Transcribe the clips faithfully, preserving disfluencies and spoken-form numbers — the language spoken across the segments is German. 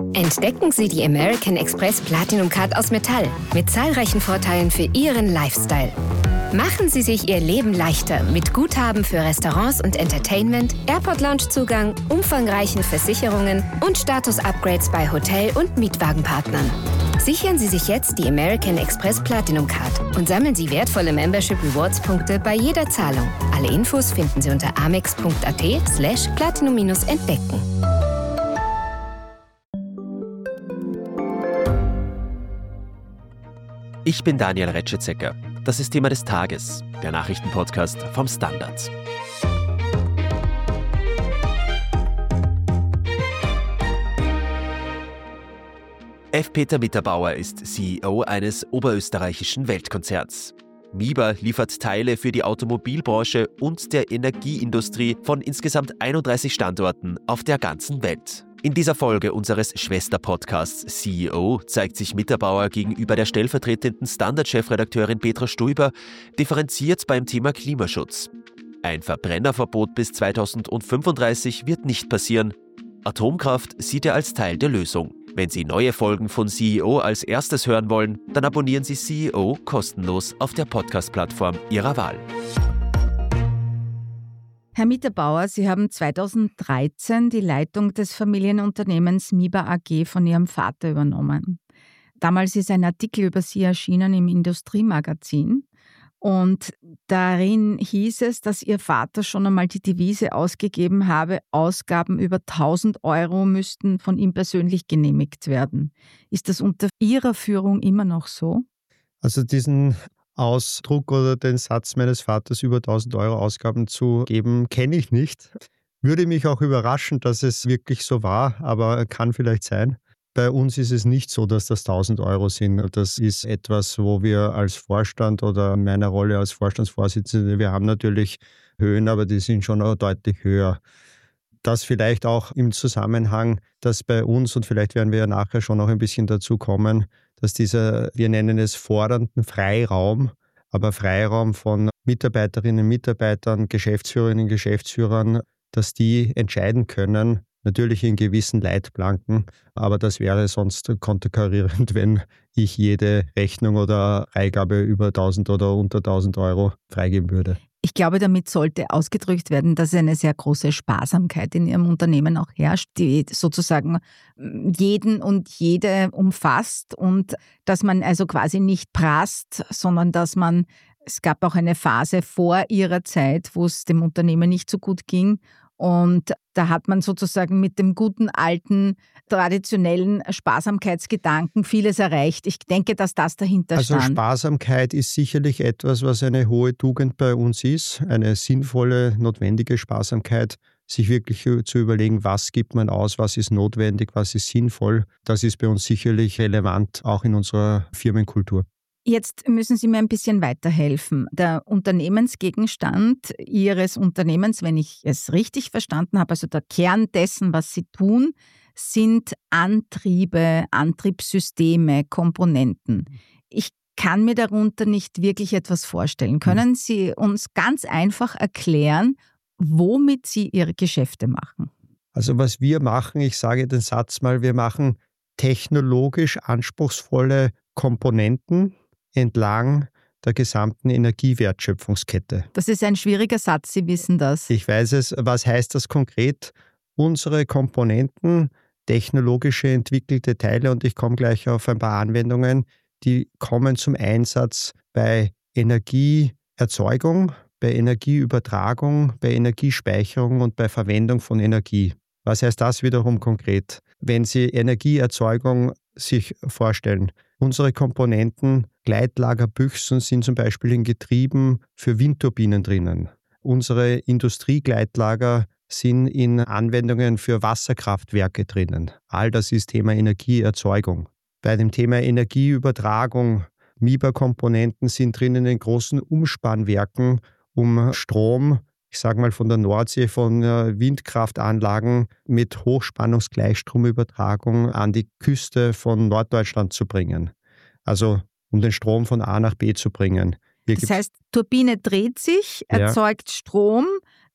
Entdecken Sie die American Express Platinum Card aus Metall mit zahlreichen Vorteilen für Ihren Lifestyle. Machen Sie sich Ihr Leben leichter mit Guthaben für Restaurants und Entertainment, Airport-Lounge-Zugang, umfangreichen Versicherungen und Status-Upgrades bei Hotel- und Mietwagenpartnern. Sichern Sie sich jetzt die American Express Platinum Card und sammeln Sie wertvolle Membership Rewards Punkte bei jeder Zahlung. Alle Infos finden Sie unter amex.at slash platinum-entdecken. Ich bin Daniel Retschitzecker. Das ist Thema des Tages, der Nachrichtenpodcast vom Standard. F. Peter Mitterbauer ist C E O eines oberösterreichischen Weltkonzerns. Miba liefert Teile für die Automobilbranche und der Energieindustrie von insgesamt einunddreißig Standorten auf der ganzen Welt. In dieser Folge unseres Schwester-Podcasts C E O zeigt sich Mitterbauer gegenüber der stellvertretenden Standard-Chefredakteurin Petra Stuiber differenziert beim Thema Klimaschutz. Ein Verbrennerverbot bis zweitausendfünfunddreißig wird nicht passieren. Atomkraft sieht er als Teil der Lösung. Wenn Sie neue Folgen von C E O als erstes hören wollen, dann abonnieren Sie C E O kostenlos auf der Podcast-Plattform Ihrer Wahl. Herr Mitterbauer, Sie haben zweitausenddreizehn die Leitung des Familienunternehmens Miba A G von Ihrem Vater übernommen. Damals ist ein Artikel über Sie erschienen im Industriemagazin und darin hieß es, dass Ihr Vater schon einmal die Devise ausgegeben habe, Ausgaben über tausend Euro müssten von ihm persönlich genehmigt werden. Ist das unter Ihrer Führung immer noch so? Also diesen Ausdruck oder den Satz meines Vaters, über tausend Euro Ausgaben zu geben, kenne ich nicht. Würde mich auch überraschen, dass es wirklich so war, aber kann vielleicht sein. Bei uns ist es nicht so, dass das tausend Euro sind. Das ist etwas, wo wir als Vorstand oder in meiner Rolle als Vorstandsvorsitzende, wir haben natürlich Höhen, aber die sind schon auch deutlich höher. Das vielleicht auch im Zusammenhang, dass bei uns, und vielleicht werden wir ja nachher schon noch ein bisschen dazu kommen, dass dieser, wir nennen es fordernden Freiraum, aber Freiraum von Mitarbeiterinnen, Mitarbeitern, Geschäftsführerinnen, Geschäftsführern, dass die entscheiden können, natürlich in gewissen Leitplanken, aber das wäre sonst konterkarierend, wenn ich jede Rechnung oder Freigabe über tausend oder unter tausend Euro freigeben würde. Ich glaube, damit sollte ausgedrückt werden, dass eine sehr große Sparsamkeit in Ihrem Unternehmen auch herrscht, die sozusagen jeden und jede umfasst und dass man also quasi nicht prasst, sondern dass man, es gab auch eine Phase vor Ihrer Zeit, wo es dem Unternehmen nicht so gut ging. Und da hat man sozusagen mit dem guten alten, traditionellen Sparsamkeitsgedanken vieles erreicht. Ich denke, dass das dahinter also stand. Also Sparsamkeit ist sicherlich etwas, was eine hohe Tugend bei uns ist. Eine sinnvolle, notwendige Sparsamkeit, sich wirklich zu überlegen, was gibt man aus, was ist notwendig, was ist sinnvoll. Das ist bei uns sicherlich relevant, auch in unserer Firmenkultur. Jetzt müssen Sie mir ein bisschen weiterhelfen. Der Unternehmensgegenstand Ihres Unternehmens, wenn ich es richtig verstanden habe, also der Kern dessen, was Sie tun, sind Antriebe, Antriebssysteme, Komponenten. Ich kann mir darunter nicht wirklich etwas vorstellen. Können Sie uns ganz einfach erklären, womit Sie Ihre Geschäfte machen? Also was wir machen, ich sage den Satz mal, wir machen technologisch anspruchsvolle Komponenten entlang der gesamten Energiewertschöpfungskette. Das ist ein schwieriger Satz, Sie wissen das. Ich weiß es. Was heißt das konkret? Unsere Komponenten, technologische entwickelte Teile, und ich komme gleich auf ein paar Anwendungen, die kommen zum Einsatz bei Energieerzeugung, bei Energieübertragung, bei Energiespeicherung und bei Verwendung von Energie. Was heißt das wiederum konkret? Wenn Sie Energieerzeugung sich vorstellen, unsere Komponenten, Gleitlagerbüchsen sind zum Beispiel in Getrieben für Windturbinen drinnen. Unsere Industriegleitlager sind in Anwendungen für Wasserkraftwerke drinnen. All das ist Thema Energieerzeugung. Bei dem Thema Energieübertragung, Miba-Komponenten sind drinnen in großen Umspannwerken, um Strom, ich sage mal von der Nordsee, von Windkraftanlagen mit Hochspannungsgleichstromübertragung an die Küste von Norddeutschland zu bringen. Also um den Strom von A nach B zu bringen. Hier das heißt, Turbine dreht sich, erzeugt ja. Strom,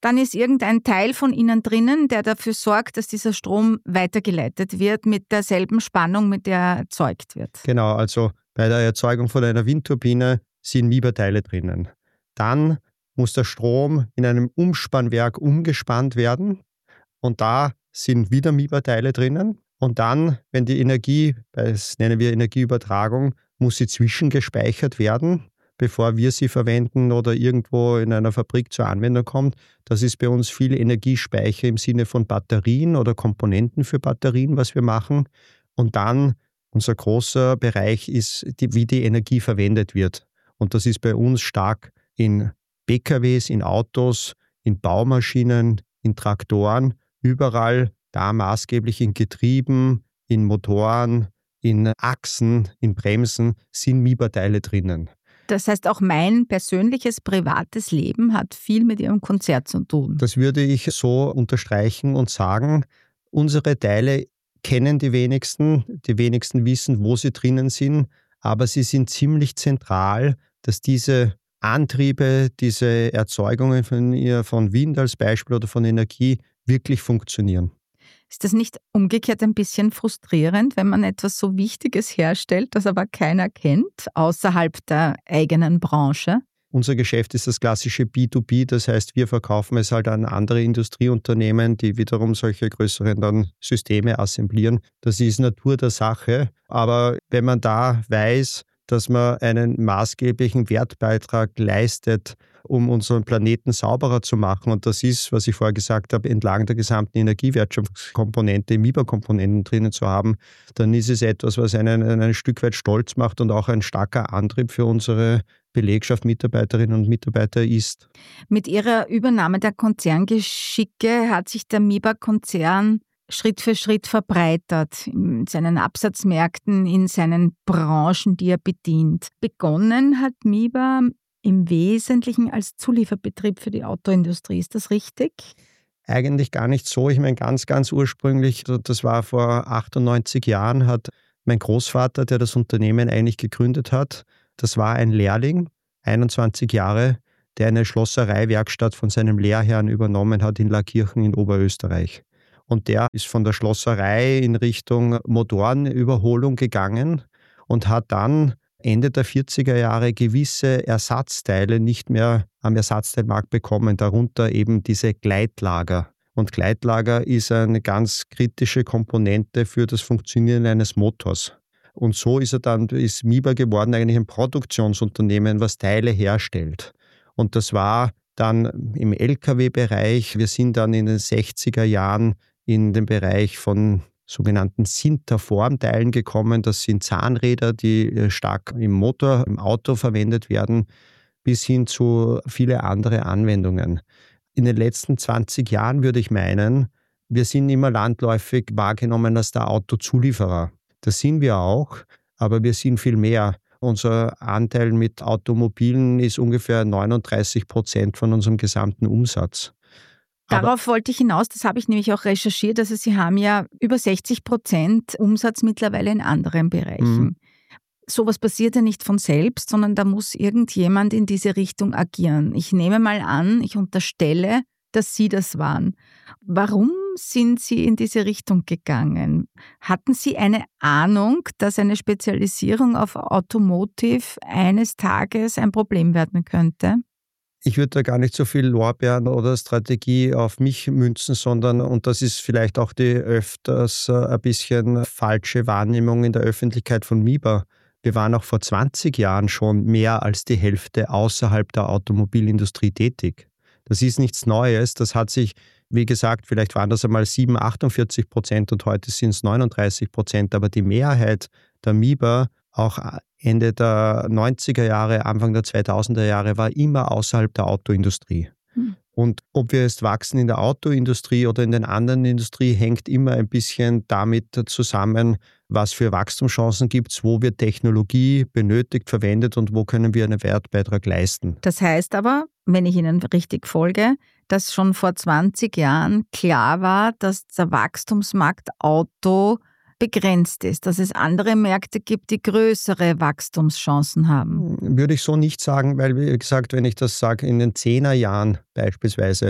Dann ist irgendein Teil von Ihnen drinnen, der dafür sorgt, dass dieser Strom weitergeleitet wird mit derselben Spannung, mit der er erzeugt wird. Genau, also bei der Erzeugung von einer Windturbine sind Miba-Teile drinnen. Dann muss der Strom in einem Umspannwerk umgespannt werden und da sind wieder Miba-Teile drinnen. Und dann, wenn die Energie, das nennen wir Energieübertragung, muss sie zwischengespeichert werden, bevor wir sie verwenden oder irgendwo in einer Fabrik zur Anwendung kommt. Das ist bei uns viel Energiespeicher im Sinne von Batterien oder Komponenten für Batterien, was wir machen. Und dann unser großer Bereich ist, die, wie die Energie verwendet wird. Und das ist bei uns stark in P K Ws, in Autos, in Baumaschinen, in Traktoren, überall, da maßgeblich in Getrieben, in Motoren, in Achsen, in Bremsen sind Miba-Teile drinnen. Das heißt, auch mein persönliches, privates Leben hat viel mit Ihrem Konzern zu tun. Das würde ich so unterstreichen und sagen, unsere Teile kennen die wenigsten, die wenigsten wissen, wo sie drinnen sind, aber sie sind ziemlich zentral, dass diese Antriebe, diese Erzeugungen von, von Wind als Beispiel oder von Energie wirklich funktionieren. Ist das nicht umgekehrt ein bisschen frustrierend, wenn man etwas so Wichtiges herstellt, das aber keiner kennt, außerhalb der eigenen Branche? Unser Geschäft ist das klassische B to B, das heißt, wir verkaufen es halt an andere Industrieunternehmen, die wiederum solche größeren dann Systeme assemblieren. Das ist Natur der Sache, aber wenn man da weiß, dass man einen maßgeblichen Wertbeitrag leistet, um unseren Planeten sauberer zu machen. Und das ist, was ich vorher gesagt habe, entlang der gesamten Energiewertschöpfungskomponente, Miba-Komponenten drinnen zu haben, dann ist es etwas, was einen, einen ein Stück weit stolz macht und auch ein starker Antrieb für unsere Belegschaft, Mitarbeiterinnen und Mitarbeiter ist. Mit Ihrer Übernahme der Konzerngeschicke hat sich der Miba-Konzern Schritt für Schritt verbreitert in seinen Absatzmärkten, in seinen Branchen, die er bedient. Begonnen hat Miba im Wesentlichen als Zulieferbetrieb für die Autoindustrie. Ist das richtig? Eigentlich gar nicht so. Ich meine, ganz, ganz ursprünglich, das war vor achtundneunzig Jahren, hat mein Großvater, der das Unternehmen eigentlich gegründet hat, das war ein Lehrling, einundzwanzig Jahre, der eine Schlossereiwerkstatt von seinem Lehrherrn übernommen hat in Laakirchen in Oberösterreich. Und der ist von der Schlosserei in Richtung Motorenüberholung gegangen und hat dann Ende der vierziger Jahre gewisse Ersatzteile nicht mehr am Ersatzteilmarkt bekommen, darunter eben diese Gleitlager. Und Gleitlager ist eine ganz kritische Komponente für das Funktionieren eines Motors. Und so ist er dann, ist Miba geworden, eigentlich ein Produktionsunternehmen, was Teile herstellt. Und das war dann im L K W-Bereich. Wir sind dann in den sechziger Jahren in den Bereich von sogenannten Sinterformteilen gekommen. Das sind Zahnräder, die stark im Motor, im Auto verwendet werden, bis hin zu viele andere Anwendungen. In den letzten zwanzig Jahren würde ich meinen, wir sind immer landläufig wahrgenommen als der Autozulieferer. Das sind wir auch, aber wir sind viel mehr. Unser Anteil mit Automobilen ist ungefähr neununddreißig Prozent von unserem gesamten Umsatz. Darauf Aber wollte ich hinaus, das habe ich nämlich auch recherchiert. Also Sie haben ja über sechzig Prozent Umsatz mittlerweile in anderen Bereichen. Mhm. Sowas passiert ja nicht von selbst, sondern da muss irgendjemand in diese Richtung agieren. Ich nehme mal an, ich unterstelle, dass Sie das waren. Warum sind Sie in diese Richtung gegangen? Hatten Sie eine Ahnung, dass eine Spezialisierung auf Automotive eines Tages ein Problem werden könnte? Ich würde da gar nicht so viel Lorbeeren oder Strategie auf mich münzen, sondern, und das ist vielleicht auch die öfters ein bisschen falsche Wahrnehmung in der Öffentlichkeit von Miba. Wir waren auch vor zwanzig Jahren schon mehr als die Hälfte außerhalb der Automobilindustrie tätig. Das ist nichts Neues, das hat sich, wie gesagt, vielleicht waren das einmal siebenundachtzig, achtundvierzig Prozent und heute sind es neununddreißig Prozent, aber die Mehrheit der Miba, auch Ende der neunziger Jahre, Anfang der zweitausender Jahre, war immer außerhalb der Autoindustrie. Hm. Und ob wir jetzt wachsen in der Autoindustrie oder in den anderen Industrie, hängt immer ein bisschen damit zusammen, was für Wachstumschancen gibt es, wo wird Technologie benötigt, verwendet und wo können wir einen Wertbeitrag leisten. Das heißt aber, wenn ich Ihnen richtig folge, dass schon vor zwanzig Jahren klar war, dass der Wachstumsmarkt Auto begrenzt ist, dass es andere Märkte gibt, die größere Wachstumschancen haben? Würde ich so nicht sagen, weil, wie gesagt, wenn ich das sage, in den Zehnerjahren beispielsweise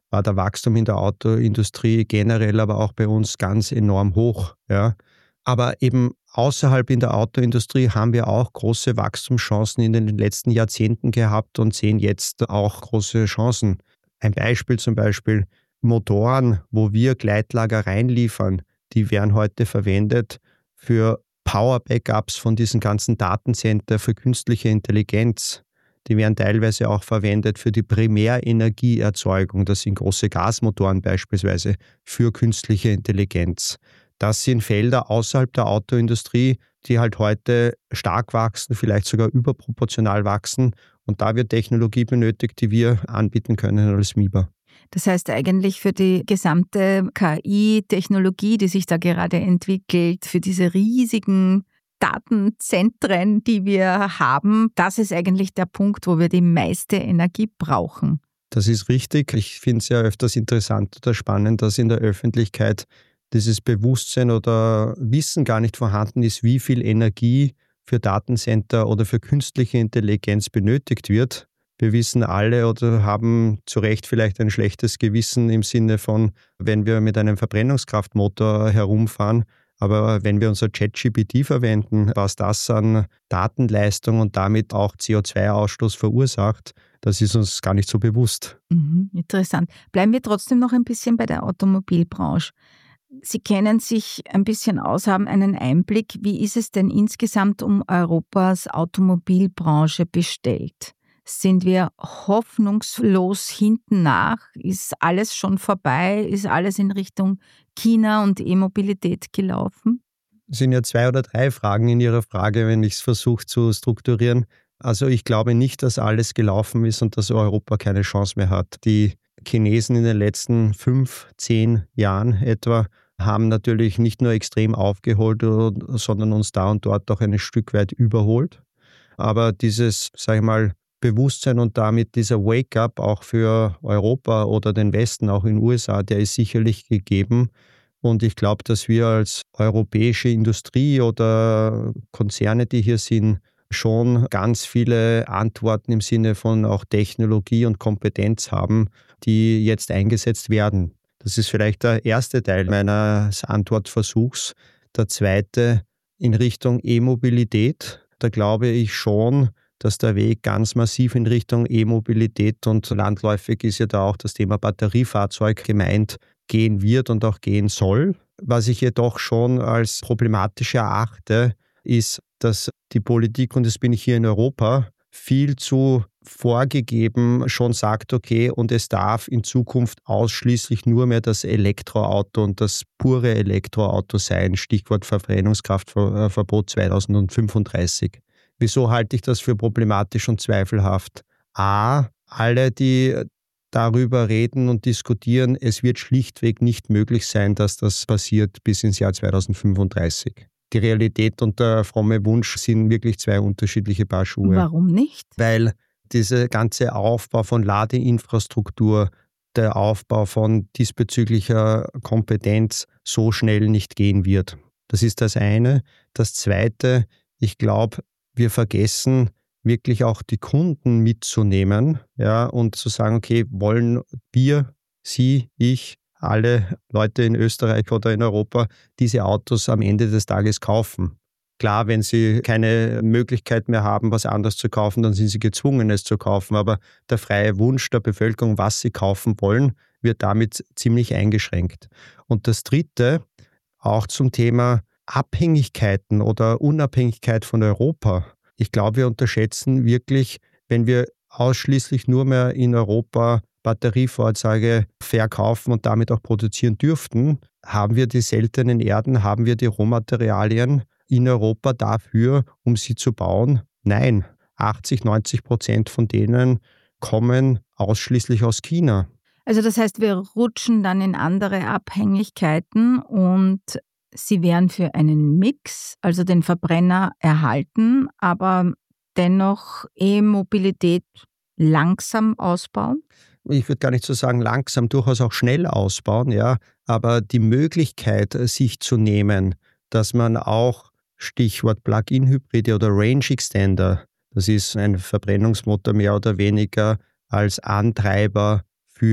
war der Wachstum in der Autoindustrie generell, aber auch bei uns ganz enorm hoch. Ja. Aber eben außerhalb in der Autoindustrie haben wir auch große Wachstumschancen in den letzten Jahrzehnten gehabt und sehen jetzt auch große Chancen. Ein Beispiel zum Beispiel Motoren, wo wir Gleitlager reinliefern, die werden heute verwendet für Power-Backups von diesen ganzen Datencenter für künstliche Intelligenz. Die werden teilweise auch verwendet für die Primärenergieerzeugung. Das sind große Gasmotoren beispielsweise für künstliche Intelligenz. Das sind Felder außerhalb der Autoindustrie, die halt heute stark wachsen, vielleicht sogar überproportional wachsen. Und da wird Technologie benötigt, die wir anbieten können als Miba. Das heißt eigentlich für die gesamte K I-Technologie, die sich da gerade entwickelt, für diese riesigen Datenzentren, die wir haben, das ist eigentlich der Punkt, wo wir die meiste Energie brauchen. Das ist richtig. Ich finde es ja öfters interessant oder spannend, dass in der Öffentlichkeit dieses Bewusstsein oder Wissen gar nicht vorhanden ist, wie viel Energie für Datencenter oder für künstliche Intelligenz benötigt wird. Wir wissen alle oder haben zu Recht vielleicht ein schlechtes Gewissen im Sinne von, wenn wir mit einem Verbrennungskraftmotor herumfahren, aber wenn wir unser ChatGPT verwenden, was das an Datenleistung und damit auch C O zwei Ausstoß verursacht, das ist uns gar nicht so bewusst. Mhm, interessant. Bleiben wir trotzdem noch ein bisschen bei der Automobilbranche. Sie kennen sich ein bisschen aus, haben einen Einblick. Wie ist es denn insgesamt um Europas Automobilbranche bestellt? Sind wir hoffnungslos hinten nach? Ist alles schon vorbei? Ist alles in Richtung China und E-Mobilität gelaufen? Es sind ja zwei oder drei Fragen in Ihrer Frage, wenn ich es versuche zu strukturieren. Also ich glaube nicht, dass alles gelaufen ist und dass Europa keine Chance mehr hat. Die Chinesen in den letzten fünf, zehn Jahren etwa haben natürlich nicht nur extrem aufgeholt, sondern uns da und dort auch ein Stück weit überholt. Aber dieses, sage ich mal, Bewusstsein und damit dieser Wake-up auch für Europa oder den Westen, auch in den U S A, der ist sicherlich gegeben. Und ich glaube, dass wir als europäische Industrie oder Konzerne, die hier sind, schon ganz viele Antworten im Sinne von auch Technologie und Kompetenz haben, die jetzt eingesetzt werden. Das ist vielleicht der erste Teil meines Antwortversuchs. Der zweite in Richtung E-Mobilität. Da glaube ich schon, dass der Weg ganz massiv in Richtung E-Mobilität und landläufig ist ja da auch das Thema Batteriefahrzeug gemeint, gehen wird und auch gehen soll. Was ich jedoch schon als problematisch erachte, ist, dass die Politik, und das bin ich hier in Europa, viel zu vorgegeben schon sagt, okay, und es darf in Zukunft ausschließlich nur mehr das Elektroauto und das pure Elektroauto sein, Stichwort Verbrennungskraftverbot zweitausendfünfunddreißig. Wieso halte ich das für problematisch und zweifelhaft? A, alle, die darüber reden und diskutieren, es wird schlichtweg nicht möglich sein, dass das passiert bis ins Jahr zweitausendfünfunddreißig. Die Realität und der fromme Wunsch sind wirklich zwei unterschiedliche Paar Schuhe. Warum nicht? Weil dieser ganze Aufbau von Ladeinfrastruktur, der Aufbau von diesbezüglicher Kompetenz so schnell nicht gehen wird. Das ist das eine. Das zweite, ich glaube, wir vergessen wirklich auch die Kunden mitzunehmen, ja, und zu sagen, okay, wollen wir, Sie, ich, alle Leute in Österreich oder in Europa diese Autos am Ende des Tages kaufen. Klar, wenn sie keine Möglichkeit mehr haben, was anderes zu kaufen, dann sind sie gezwungen, es zu kaufen. Aber der freie Wunsch der Bevölkerung, was sie kaufen wollen, wird damit ziemlich eingeschränkt. Und das Dritte, auch zum Thema Abhängigkeiten oder Unabhängigkeit von Europa. Ich glaube, wir unterschätzen wirklich, wenn wir ausschließlich nur mehr in Europa Batteriefahrzeuge verkaufen und damit auch produzieren dürften, haben wir die seltenen Erden, haben wir die Rohmaterialien in Europa dafür, um sie zu bauen? Nein, achtzig, neunzig Prozent von denen kommen ausschließlich aus China. Also das heißt, wir rutschen dann in andere Abhängigkeiten und Sie wären für einen Mix, also den Verbrenner erhalten, aber dennoch E-Mobilität langsam ausbauen? Ich würde gar nicht so sagen langsam, durchaus auch schnell ausbauen, ja. Aber die Möglichkeit, sich zu nehmen, dass man auch Stichwort Plug-in-Hybride oder Range Extender, das ist ein Verbrennungsmotor mehr oder weniger als Antreiber für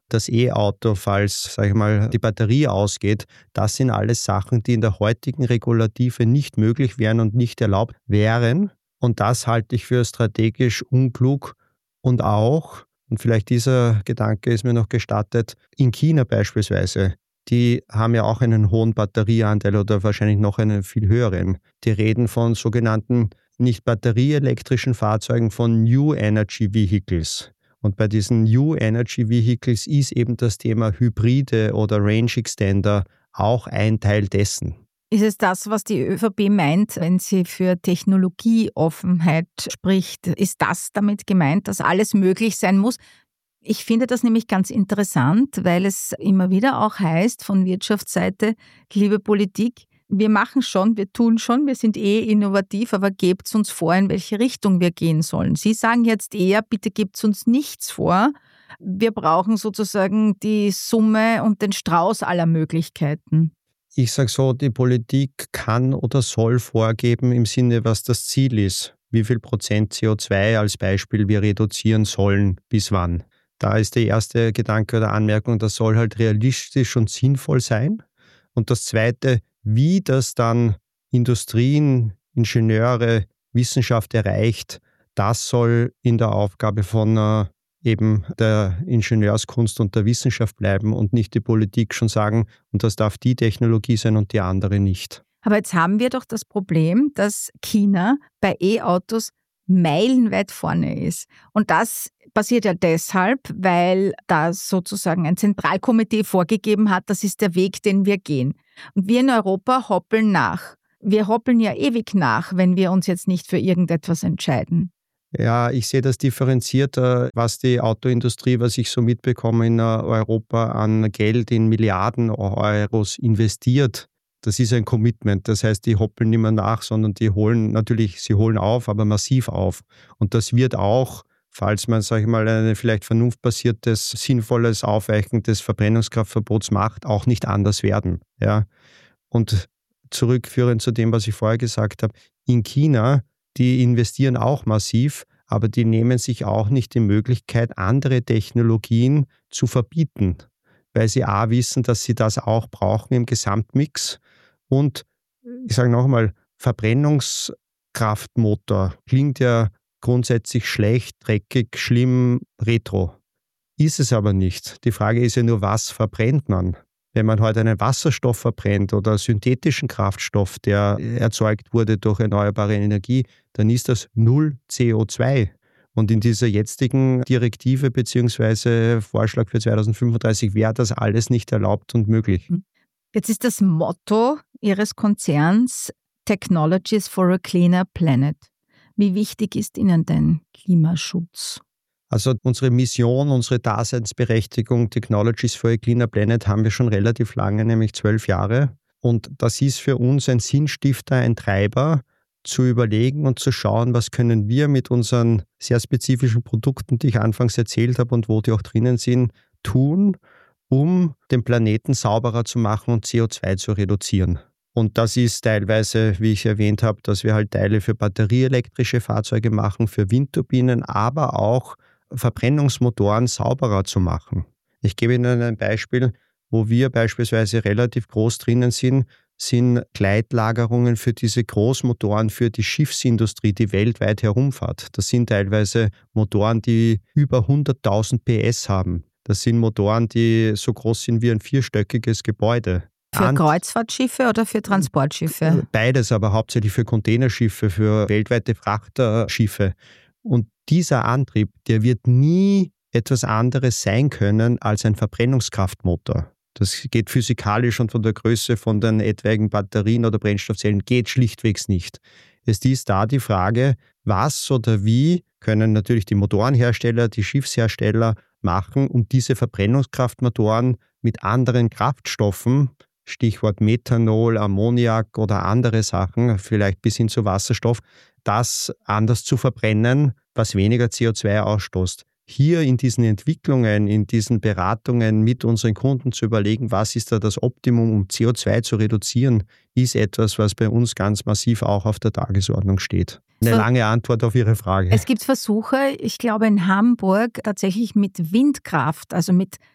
das E-Auto, falls, sage ich mal, die Batterie ausgeht. Das sind alles Sachen, die in der heutigen Regulative nicht möglich wären und nicht erlaubt wären. Und das halte ich für strategisch unklug. Und auch, und vielleicht dieser Gedanke ist mir noch gestattet, in China beispielsweise, die haben ja auch einen hohen Batterieanteil oder wahrscheinlich noch einen viel höheren. Die reden von sogenannten nicht batterieelektrischen Fahrzeugen, von New Energy Vehicles. Und bei diesen New Energy Vehicles ist eben das Thema Hybride oder Range Extender auch ein Teil dessen. Ist es das, was die ÖVP meint, wenn sie für Technologieoffenheit spricht? Ist das damit gemeint, dass alles möglich sein muss? Ich finde das nämlich ganz interessant, weil es immer wieder auch heißt von Wirtschaftsseite, liebe Politik, wir machen schon, wir tun schon, wir sind eh innovativ, aber gebt uns vor, in welche Richtung wir gehen sollen. Sie sagen jetzt eher, bitte gebt uns nichts vor. Wir brauchen sozusagen die Summe und den Strauß aller Möglichkeiten. Ich sage so, die Politik kann oder soll vorgeben im Sinne, was das Ziel ist. Wie viel Prozent C O zwei als Beispiel wir reduzieren sollen, bis wann. Da ist der erste Gedanke oder Anmerkung, das soll halt realistisch und sinnvoll sein. Und das zweite, wie das dann Industrien, Ingenieure, Wissenschaft erreicht, das soll in der Aufgabe von äh, eben der Ingenieurskunst und der Wissenschaft bleiben und nicht die Politik schon sagen, und das darf die Technologie sein und die andere nicht. Aber jetzt haben wir doch das Problem, dass China bei E-Autos meilenweit vorne ist. Und das passiert ja deshalb, weil da sozusagen ein Zentralkomitee vorgegeben hat, das ist der Weg, den wir gehen. Und wir in Europa hoppeln nach. Wir hoppeln ja ewig nach, wenn wir uns jetzt nicht für irgendetwas entscheiden. Ja, ich sehe das differenzierter, was die Autoindustrie, was ich so mitbekomme in Europa an Geld in Milliarden Euros investiert. Das ist ein Commitment. Das heißt, die hoppeln nicht mehr nach, sondern die holen natürlich, sie holen auf, aber massiv auf. Und das wird auch, falls man, sage ich mal, ein vielleicht vernunftbasiertes, sinnvolles Aufweichen des Verbrennungskraftverbots macht, auch nicht anders werden. Ja. Und zurückführend zu dem, was ich vorher gesagt habe, in China, die investieren auch massiv, aber die nehmen sich auch nicht die Möglichkeit, andere Technologien zu verbieten, weil sie a. wissen, dass sie das auch brauchen im Gesamtmix. Und ich sage nochmal, Verbrennungskraftmotor klingt ja grundsätzlich schlecht, dreckig, schlimm, retro. Ist es aber nicht. Die Frage ist ja nur, was verbrennt man? Wenn man heute einen Wasserstoff verbrennt oder synthetischen Kraftstoff, der erzeugt wurde durch erneuerbare Energie, dann ist das null C O zwei. Und in dieser jetzigen Direktive bzw. Vorschlag für zweitausendfünfunddreißig wäre das alles nicht erlaubt und möglich. Jetzt ist das Motto Ihres Konzerns Technologies for a Cleaner Planet. Wie wichtig ist Ihnen denn Klimaschutz? Also unsere Mission, unsere Daseinsberechtigung Technologies for a Cleaner Planet haben wir schon relativ lange, nämlich zwölf Jahre. Und das ist für uns ein Sinnstifter, ein Treiber, zu überlegen und zu schauen, was können wir mit unseren sehr spezifischen Produkten, die ich anfangs erzählt habe und wo die auch drinnen sind, tun, um den Planeten sauberer zu machen und C O zwei zu reduzieren. Und das ist teilweise, wie ich erwähnt habe, dass wir halt Teile für batterieelektrische Fahrzeuge machen, für Windturbinen, aber auch Verbrennungsmotoren sauberer zu machen. Ich gebe Ihnen ein Beispiel, wo wir beispielsweise relativ groß drinnen sind, sind Gleitlagerungen für diese Großmotoren für die Schiffsindustrie, die weltweit herumfahrt. Das sind teilweise Motoren, die über hunderttausend P S haben. Das sind Motoren, die so groß sind wie ein vierstöckiges Gebäude. Für Ant- Kreuzfahrtschiffe oder für Transportschiffe? Beides, aber hauptsächlich für Containerschiffe, für weltweite Frachtschiffe. Und dieser Antrieb, der wird nie etwas anderes sein können als ein Verbrennungskraftmotor. Das geht physikalisch und von der Größe von den etwaigen Batterien oder Brennstoffzellen geht schlichtweg nicht. Es ist da die Frage, was oder wie können natürlich die Motorenhersteller, die Schiffshersteller machen, um diese Verbrennungskraftmotoren mit anderen Kraftstoffen, Stichwort Methanol, Ammoniak oder andere Sachen, vielleicht bis hin zu Wasserstoff, das anders zu verbrennen, was weniger C O zwei ausstoßt. Hier in diesen Entwicklungen, in diesen Beratungen mit unseren Kunden zu überlegen, was ist da das Optimum, um C O zwei zu reduzieren, ist etwas, was bei uns ganz massiv auch auf der Tagesordnung steht. Eine lange Antwort auf Ihre Frage. Es gibt Versuche, ich glaube in Hamburg, tatsächlich mit Windkraft, also mit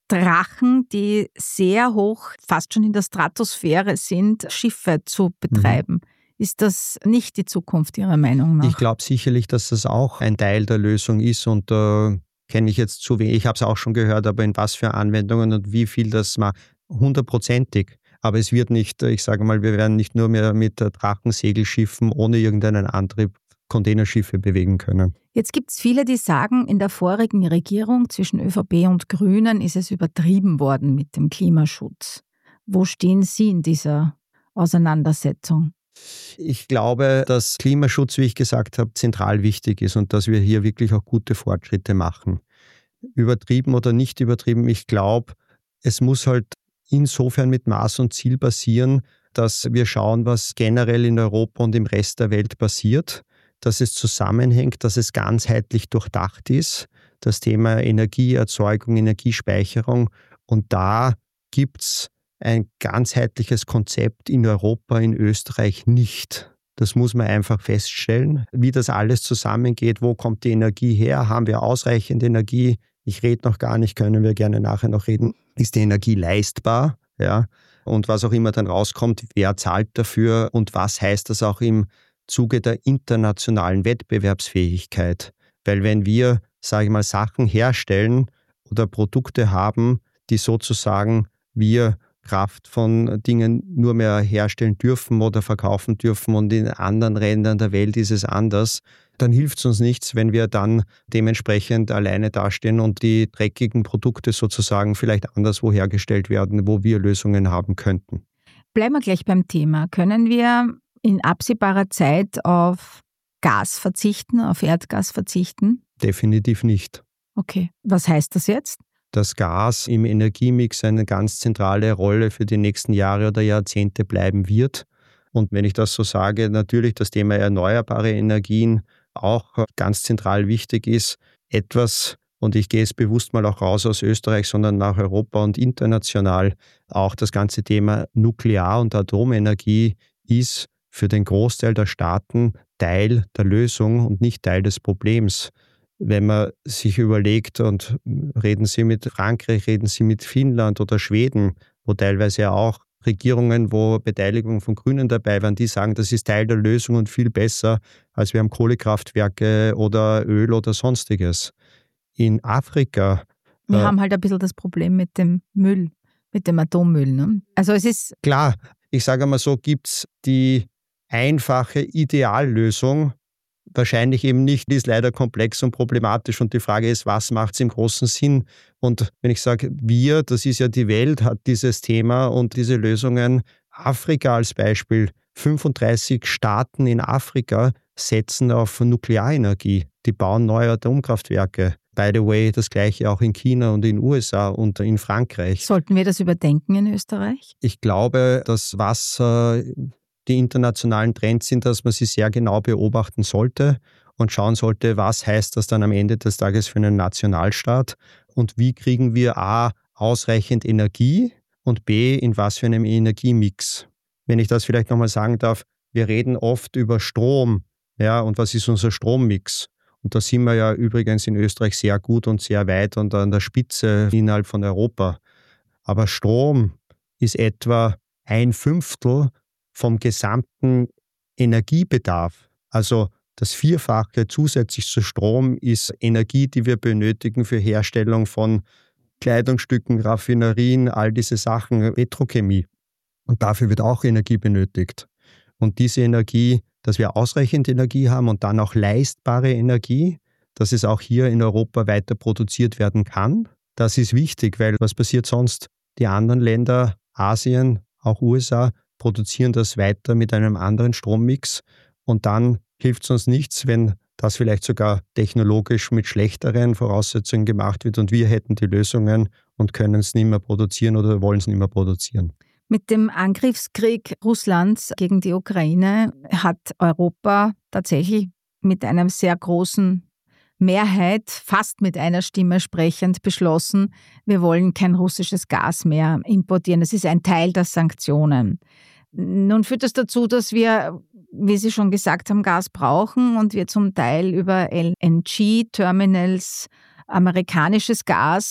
Drachen, die sehr hoch, fast schon in der Stratosphäre sind, Schiffe zu betreiben. Mhm. Ist das nicht die Zukunft Ihrer Meinung nach? Ich glaube sicherlich, dass das auch ein Teil der Lösung ist und da äh, kenne ich jetzt zu wenig. Ich habe es auch schon gehört, aber in was für Anwendungen und wie viel das macht. Hundertprozentig. Aber es wird nicht, ich sage mal, wir werden nicht nur mehr mit Drachensegelschiffen ohne irgendeinen Antrieb Containerschiffe bewegen können. Jetzt gibt es viele, die sagen, in der vorigen Regierung zwischen ÖVP und Grünen ist es übertrieben worden mit dem Klimaschutz. Wo stehen Sie in dieser Auseinandersetzung? Ich glaube, dass Klimaschutz, wie ich gesagt habe, zentral wichtig ist und dass wir hier wirklich auch gute Fortschritte machen. Übertrieben oder nicht übertrieben, ich glaube, es muss halt insofern mit Maß und Ziel passieren, dass wir schauen, was generell in Europa und im Rest der Welt passiert, dass es zusammenhängt, dass es ganzheitlich durchdacht ist, das Thema Energieerzeugung, Energiespeicherung. Und da gibt es ein ganzheitliches Konzept in Europa, in Österreich nicht. Das muss man einfach feststellen, wie das alles zusammengeht. Wo kommt die Energie her? Haben wir ausreichend Energie? Ich rede noch gar nicht, können wir gerne nachher noch reden. Ist die Energie leistbar? Ja. Und was auch immer dann rauskommt, wer zahlt dafür und was heißt das auch im Zuge der internationalen Wettbewerbsfähigkeit? Weil wenn wir, sage ich mal, Sachen herstellen oder Produkte haben, die sozusagen wir Kraft von Dingen nur mehr herstellen dürfen oder verkaufen dürfen und in anderen Ländern der Welt ist es anders, dann hilft es uns nichts, wenn wir dann dementsprechend alleine dastehen und die dreckigen Produkte sozusagen vielleicht anderswo hergestellt werden, wo wir Lösungen haben könnten. Bleiben wir gleich beim Thema. Können wir in absehbarer Zeit auf Gas verzichten, auf Erdgas verzichten? Definitiv nicht. Okay, was heißt das jetzt? Dass Gas im Energiemix eine ganz zentrale Rolle für die nächsten Jahre oder Jahrzehnte bleiben wird. Und wenn ich das so sage, natürlich das Thema erneuerbare Energien auch ganz zentral wichtig ist. Etwas, und ich gehe jetzt bewusst mal auch raus aus Österreich, sondern nach Europa und international, auch das ganze Thema Nuklear- und Atomenergie ist für den Großteil der Staaten Teil der Lösung und nicht Teil des Problems. Wenn man sich überlegt, und reden Sie mit Frankreich, reden Sie mit Finnland oder Schweden, wo teilweise ja auch Regierungen, wo Beteiligung von Grünen dabei waren, die sagen, das ist Teil der Lösung und viel besser, als wir haben Kohlekraftwerke oder Öl oder Sonstiges. In Afrika... Wir äh, haben halt ein bisschen das Problem mit dem Müll, mit dem Atommüll. Ne? Also es ist... Klar, ich sage mal so, gibt es die einfache Ideallösung, wahrscheinlich eben nicht, die ist leider komplex und problematisch und die Frage ist, was macht es im großen Sinn? Und wenn ich sage, wir, das ist ja die Welt, hat dieses Thema und diese Lösungen. Afrika als Beispiel, fünfunddreißig Staaten in Afrika setzen auf Nuklearenergie, die bauen neue Atomkraftwerke. By the way, das gleiche auch in China und in den U S A und in Frankreich. Sollten wir das überdenken in Österreich? Ich glaube, dass was äh, die internationalen Trends sind, dass man sie sehr genau beobachten sollte und schauen sollte, was heißt das dann am Ende des Tages für einen Nationalstaat und wie kriegen wir A, ausreichend Energie und B, in was für einem Energiemix. Wenn ich das vielleicht nochmal sagen darf, wir reden oft über Strom, ja, und was ist unser Strommix? Und da sind wir ja übrigens in Österreich sehr gut und sehr weit und an der Spitze innerhalb von Europa. Aber Strom ist etwa ein Fünftel vom gesamten Energiebedarf. Also das Vierfache zusätzlich zu Strom ist Energie, die wir benötigen für Herstellung von Kleidungsstücken, Raffinerien, all diese Sachen, Petrochemie. Und dafür wird auch Energie benötigt. Und diese Energie, dass wir ausreichend Energie haben und dann auch leistbare Energie, dass es auch hier in Europa weiter produziert werden kann, das ist wichtig, weil was passiert sonst? Die anderen Länder, Asien, auch U S A, produzieren das weiter mit einem anderen Strommix und dann hilft es uns nichts, wenn das vielleicht sogar technologisch mit schlechteren Voraussetzungen gemacht wird und wir hätten die Lösungen und können es nicht mehr produzieren oder wollen es nicht mehr produzieren. Mit dem Angriffskrieg Russlands gegen die Ukraine hat Europa tatsächlich mit einer sehr großen Mehrheit, fast mit einer Stimme sprechend, beschlossen, wir wollen kein russisches Gas mehr importieren. Das ist ein Teil der Sanktionen. Nun führt das dazu, dass wir, wie Sie schon gesagt haben, Gas brauchen und wir zum Teil über L N G-Terminals amerikanisches Gas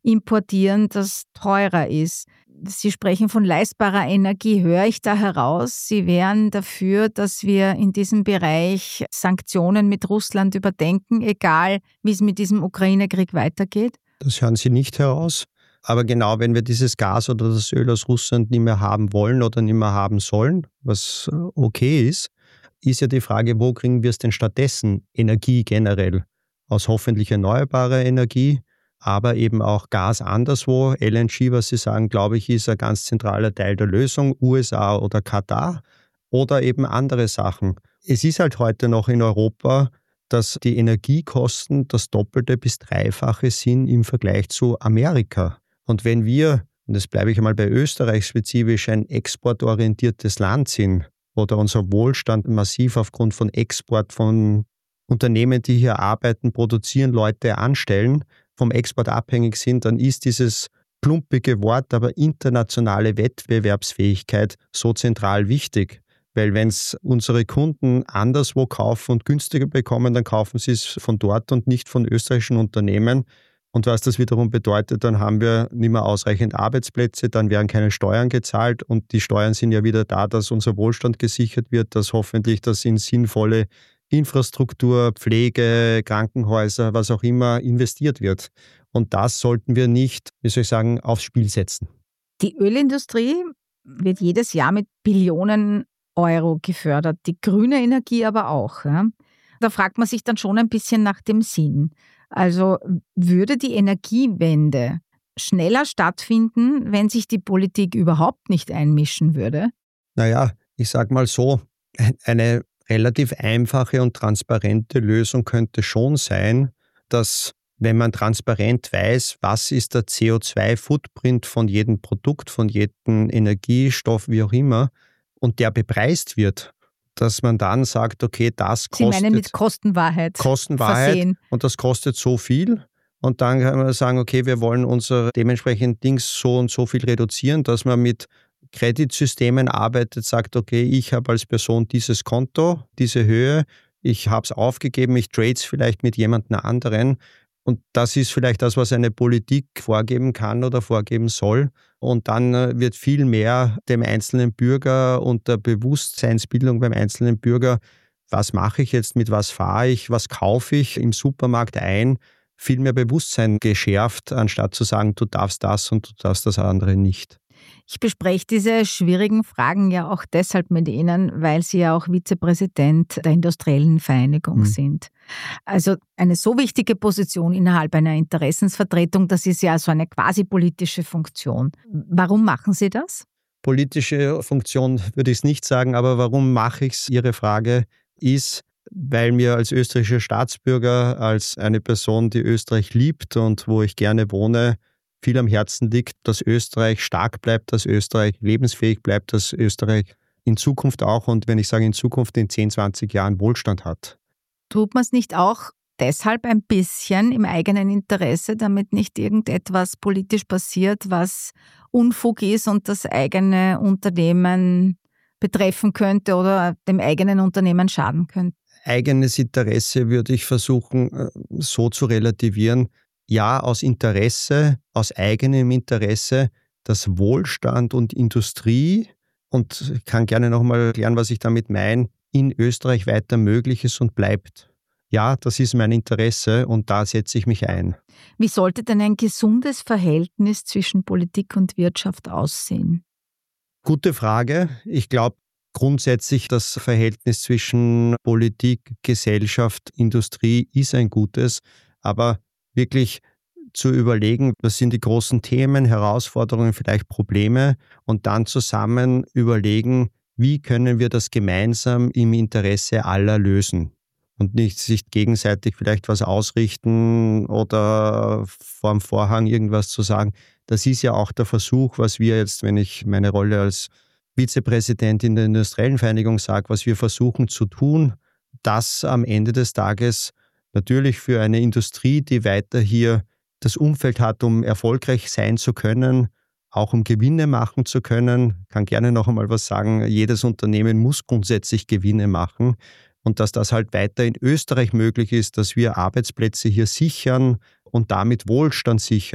importieren, das teurer ist. Sie sprechen von leistbarer Energie. Höre ich da heraus, Sie wären dafür, dass wir in diesem Bereich Sanktionen mit Russland überdenken, egal wie es mit diesem Ukraine-Krieg weitergeht? Das hören Sie nicht heraus. Aber genau, wenn wir dieses Gas oder das Öl aus Russland nicht mehr haben wollen oder nicht mehr haben sollen, was okay ist, ist ja die Frage, wo kriegen wir es denn stattdessen? Energie generell. Aus hoffentlich erneuerbarer Energie, aber eben auch Gas anderswo. L N G, was Sie sagen, glaube ich, ist ein ganz zentraler Teil der Lösung. U S A oder Katar oder eben andere Sachen. Es ist halt heute noch in Europa, dass die Energiekosten das Doppelte bis Dreifache sind im Vergleich zu Amerika. Und wenn wir, und das bleibe ich einmal bei Österreich spezifisch, ein exportorientiertes Land sind oder unser Wohlstand massiv aufgrund von Export von Unternehmen, die hier arbeiten, produzieren, Leute anstellen, vom Export abhängig sind, dann ist dieses plumpige Wort, aber internationale Wettbewerbsfähigkeit so zentral wichtig. Weil wenn es unsere Kunden anderswo kaufen und günstiger bekommen, dann kaufen sie es von dort und nicht von österreichischen Unternehmen. Und was das wiederum bedeutet, dann haben wir nicht mehr ausreichend Arbeitsplätze, dann werden keine Steuern gezahlt und die Steuern sind ja wieder da, dass unser Wohlstand gesichert wird, dass hoffentlich das in sinnvolle Infrastruktur, Pflege, Krankenhäuser, was auch immer investiert wird. Und das sollten wir nicht, wie soll ich sagen, aufs Spiel setzen. Die Ölindustrie wird jedes Jahr mit Billionen Euro gefördert, die grüne Energie aber auch. Ja? Da fragt man sich dann schon ein bisschen nach dem Sinn. Also würde die Energiewende schneller stattfinden, wenn sich die Politik überhaupt nicht einmischen würde? Naja, ich sage mal so, eine relativ einfache und transparente Lösung könnte schon sein, dass wenn man transparent weiß, was ist der C O zwei Footprint von jedem Produkt, von jedem Energiestoff, wie auch immer, und der bepreist wird, dass man dann sagt, okay, das kostet... Sie meinen mit Kostenwahrheit Kostenwahrheit versehen. Und das kostet so viel. Und dann kann man sagen, okay, wir wollen unser dementsprechend Dings so und so viel reduzieren, dass man mit Kreditsystemen arbeitet, sagt, okay, ich habe als Person dieses Konto, diese Höhe, ich habe es aufgegeben, ich trade es vielleicht mit jemandem anderen. Und das ist vielleicht das, was eine Politik vorgeben kann oder vorgeben soll. Und dann wird viel mehr dem einzelnen Bürger und der Bewusstseinsbildung beim einzelnen Bürger, was mache ich jetzt, mit was fahre ich, was kaufe ich im Supermarkt ein, viel mehr Bewusstsein geschärft, anstatt zu sagen, du darfst das und du darfst das andere nicht. Ich bespreche diese schwierigen Fragen ja auch deshalb mit Ihnen, weil Sie ja auch Vizepräsident der Industriellen Vereinigung mhm. sind. Also eine so wichtige Position innerhalb einer Interessensvertretung, das ist ja so eine quasi politische Funktion. Warum machen Sie das? Politische Funktion würde ich es nicht sagen, aber warum mache ich es? Ihre Frage ist, weil mir als österreichischer Staatsbürger, als eine Person, die Österreich liebt und wo ich gerne wohne, viel am Herzen liegt, dass Österreich stark bleibt, dass Österreich lebensfähig bleibt, dass Österreich in Zukunft auch, und wenn ich sage in Zukunft, in zehn, zwanzig Jahren Wohlstand hat. Tut man es nicht auch deshalb ein bisschen im eigenen Interesse, damit nicht irgendetwas politisch passiert, was Unfug ist und das eigene Unternehmen betreffen könnte oder dem eigenen Unternehmen schaden könnte? Eigenes Interesse würde ich versuchen so zu relativieren. Ja, aus Interesse, aus eigenem Interesse, dass Wohlstand und Industrie, und ich kann gerne nochmal erklären, was ich damit meine, in Österreich weiter möglich ist und bleibt. Ja, das ist mein Interesse und da setze ich mich ein. Wie sollte denn ein gesundes Verhältnis zwischen Politik und Wirtschaft aussehen? Gute Frage. Ich glaube grundsätzlich, das Verhältnis zwischen Politik, Gesellschaft, Industrie ist ein gutes, aber wirklich zu überlegen, was sind die großen Themen, Herausforderungen, vielleicht Probleme, und dann zusammen überlegen, wie können wir das gemeinsam im Interesse aller lösen und nicht sich gegenseitig vielleicht was ausrichten oder vorm Vorhang irgendwas zu sagen. Das ist ja auch der Versuch, was wir jetzt, wenn ich meine Rolle als Vizepräsident in der Industriellen Vereinigung sage, was wir versuchen zu tun, dass am Ende des Tages natürlich für eine Industrie, die weiter hier das Umfeld hat, um erfolgreich sein zu können, auch um Gewinne machen zu können. Ich kann gerne noch einmal was sagen. Jedes Unternehmen muss grundsätzlich Gewinne machen und dass das halt weiter in Österreich möglich ist, dass wir Arbeitsplätze hier sichern und damit Wohlstand sichern.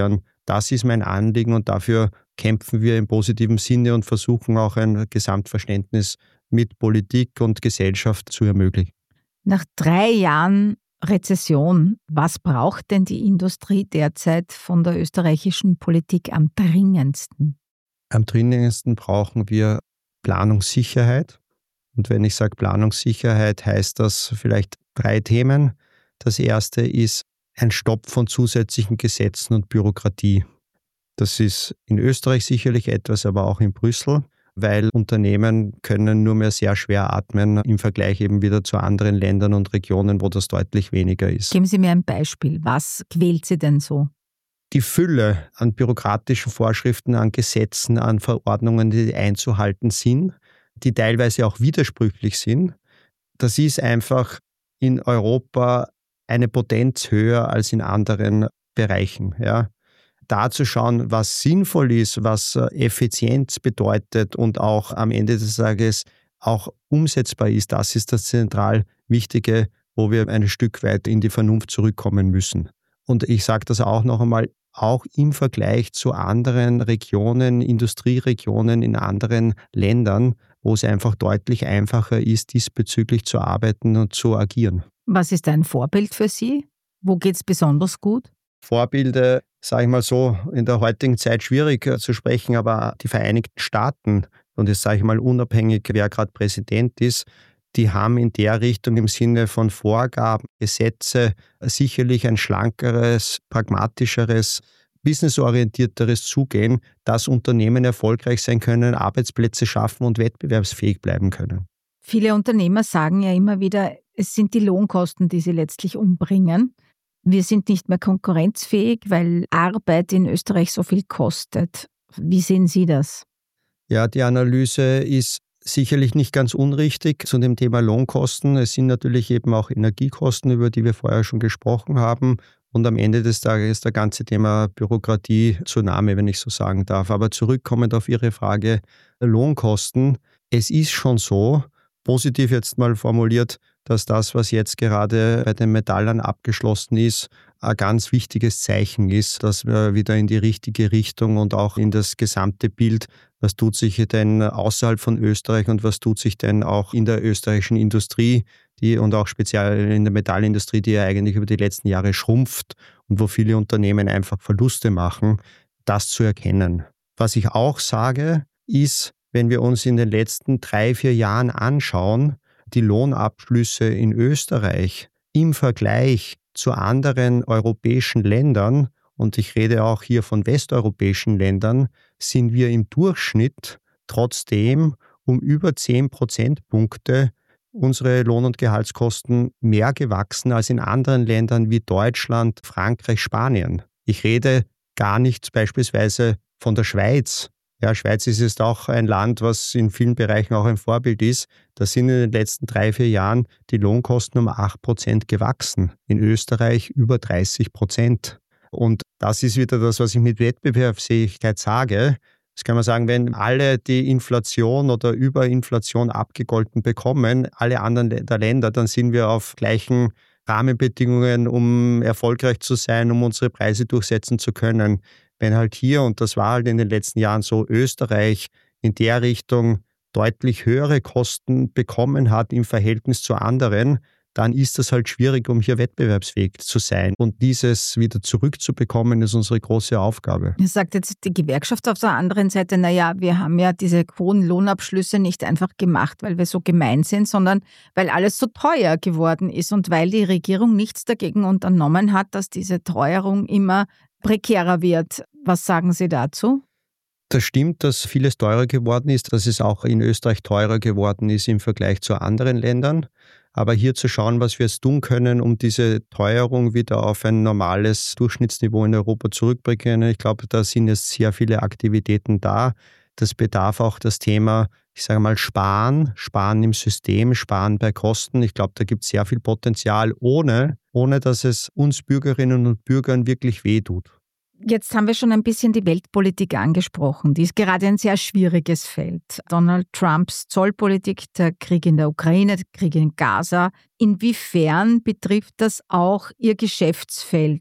Das ist mein Anliegen und dafür kämpfen wir im positiven Sinne und versuchen auch ein Gesamtverständnis mit Politik und Gesellschaft zu ermöglichen. Nach drei Jahren Rezession, was braucht denn die Industrie derzeit von der österreichischen Politik am dringendsten? Am dringendsten brauchen wir Planungssicherheit. Und wenn ich sage Planungssicherheit, heißt das vielleicht drei Themen. Das erste ist ein Stopp von zusätzlichen Gesetzen und Bürokratie. Das ist in Österreich sicherlich etwas, aber auch in Brüssel, weil Unternehmen können nur mehr sehr schwer atmen im Vergleich eben wieder zu anderen Ländern und Regionen, wo das deutlich weniger ist. Geben Sie mir ein Beispiel. Was quält Sie denn so? Die Fülle an bürokratischen Vorschriften, an Gesetzen, an Verordnungen, die einzuhalten sind, die teilweise auch widersprüchlich sind, das ist einfach in Europa eine Potenz höher als in anderen Bereichen. Ja. Da zu schauen, was sinnvoll ist, was Effizienz bedeutet und auch am Ende des Tages auch umsetzbar ist, das ist das zentral Wichtige, wo wir ein Stück weit in die Vernunft zurückkommen müssen. Und ich sage das auch noch einmal, auch im Vergleich zu anderen Regionen, Industrieregionen in anderen Ländern, wo es einfach deutlich einfacher ist, diesbezüglich zu arbeiten und zu agieren. Was ist ein Vorbild für Sie? Wo geht es besonders gut? Vorbilder, sage ich mal so, in der heutigen Zeit schwierig zu sprechen, aber die Vereinigten Staaten, und jetzt sage ich mal unabhängig, wer gerade Präsident ist, die haben in der Richtung im Sinne von Vorgaben, Gesetze sicherlich ein schlankeres, pragmatischeres, businessorientierteres Zugehen, dass Unternehmen erfolgreich sein können, Arbeitsplätze schaffen und wettbewerbsfähig bleiben können. Viele Unternehmer sagen ja immer wieder, es sind die Lohnkosten, die sie letztlich umbringen. Wir sind nicht mehr konkurrenzfähig, weil Arbeit in Österreich so viel kostet. Wie sehen Sie das? Ja, die Analyse ist sicherlich nicht ganz unrichtig zu dem Thema Lohnkosten. Es sind natürlich eben auch Energiekosten, über die wir vorher schon gesprochen haben. Und am Ende des Tages ist das ganze Thema Bürokratie Tsunami, wenn ich so sagen darf. Aber zurückkommend auf Ihre Frage, Lohnkosten. Es ist schon so, positiv jetzt mal formuliert, dass das, was jetzt gerade bei den Metallern abgeschlossen ist, ein ganz wichtiges Zeichen ist, dass wir wieder in die richtige Richtung und auch in das gesamte Bild, was tut sich denn außerhalb von Österreich und was tut sich denn auch in der österreichischen Industrie, die und auch speziell in der Metallindustrie, die ja eigentlich über die letzten Jahre schrumpft und wo viele Unternehmen einfach Verluste machen, das zu erkennen. Was ich auch sage, ist, wenn wir uns in den letzten drei, vier Jahren anschauen, die Lohnabschlüsse in Österreich im Vergleich zu anderen europäischen Ländern, und ich rede auch hier von westeuropäischen Ländern, sind wir im Durchschnitt trotzdem um über zehn Prozentpunkte unsere Lohn- und Gehaltskosten mehr gewachsen als in anderen Ländern wie Deutschland, Frankreich, Spanien. Ich rede gar nicht beispielsweise von der Schweiz. Ja, Schweiz ist jetzt auch ein Land, was in vielen Bereichen auch ein Vorbild ist. Da sind in den letzten drei, vier Jahren die Lohnkosten um acht Prozent gewachsen. In Österreich über dreißig Prozent. Und das ist wieder das, was ich mit Wettbewerbsfähigkeit sage. Das kann man sagen, wenn alle die Inflation oder Überinflation abgegolten bekommen, alle anderen der Länder, dann sind wir auf gleichen Rahmenbedingungen, um erfolgreich zu sein, um unsere Preise durchsetzen zu können. Wenn halt hier, und das war halt in den letzten Jahren so, Österreich in der Richtung deutlich höhere Kosten bekommen hat im Verhältnis zu anderen, dann ist das halt schwierig, um hier wettbewerbsfähig zu sein. Und dieses wieder zurückzubekommen, ist unsere große Aufgabe. Er sagt jetzt die Gewerkschaft auf der anderen Seite, naja, wir haben ja diese hohen Lohnabschlüsse nicht einfach gemacht, weil wir so gemein sind, sondern weil alles so teuer geworden ist und weil die Regierung nichts dagegen unternommen hat, dass diese Teuerung immer prekärer wird. Was sagen Sie dazu? Das stimmt, dass vieles teurer geworden ist, dass es auch in Österreich teurer geworden ist im Vergleich zu anderen Ländern. Aber hier zu schauen, was wir jetzt tun können, um diese Teuerung wieder auf ein normales Durchschnittsniveau in Europa zurückzubringen. Ich glaube, da sind jetzt sehr viele Aktivitäten da. Das bedarf auch das Thema, ich sage mal, Sparen, Sparen im System, Sparen bei Kosten. Ich glaube, da gibt es sehr viel Potenzial, ohne, ohne dass es uns Bürgerinnen und Bürgern wirklich wehtut. Jetzt haben wir schon ein bisschen die Weltpolitik angesprochen. Die ist gerade ein sehr schwieriges Feld. Donald Trumps Zollpolitik, der Krieg in der Ukraine, der Krieg in Gaza. Inwiefern betrifft das auch Ihr Geschäftsfeld?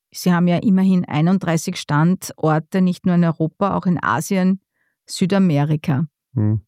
Sie haben ja immerhin einunddreißig Standorte, nicht nur in Europa, auch in Asien, Südamerika. Hm.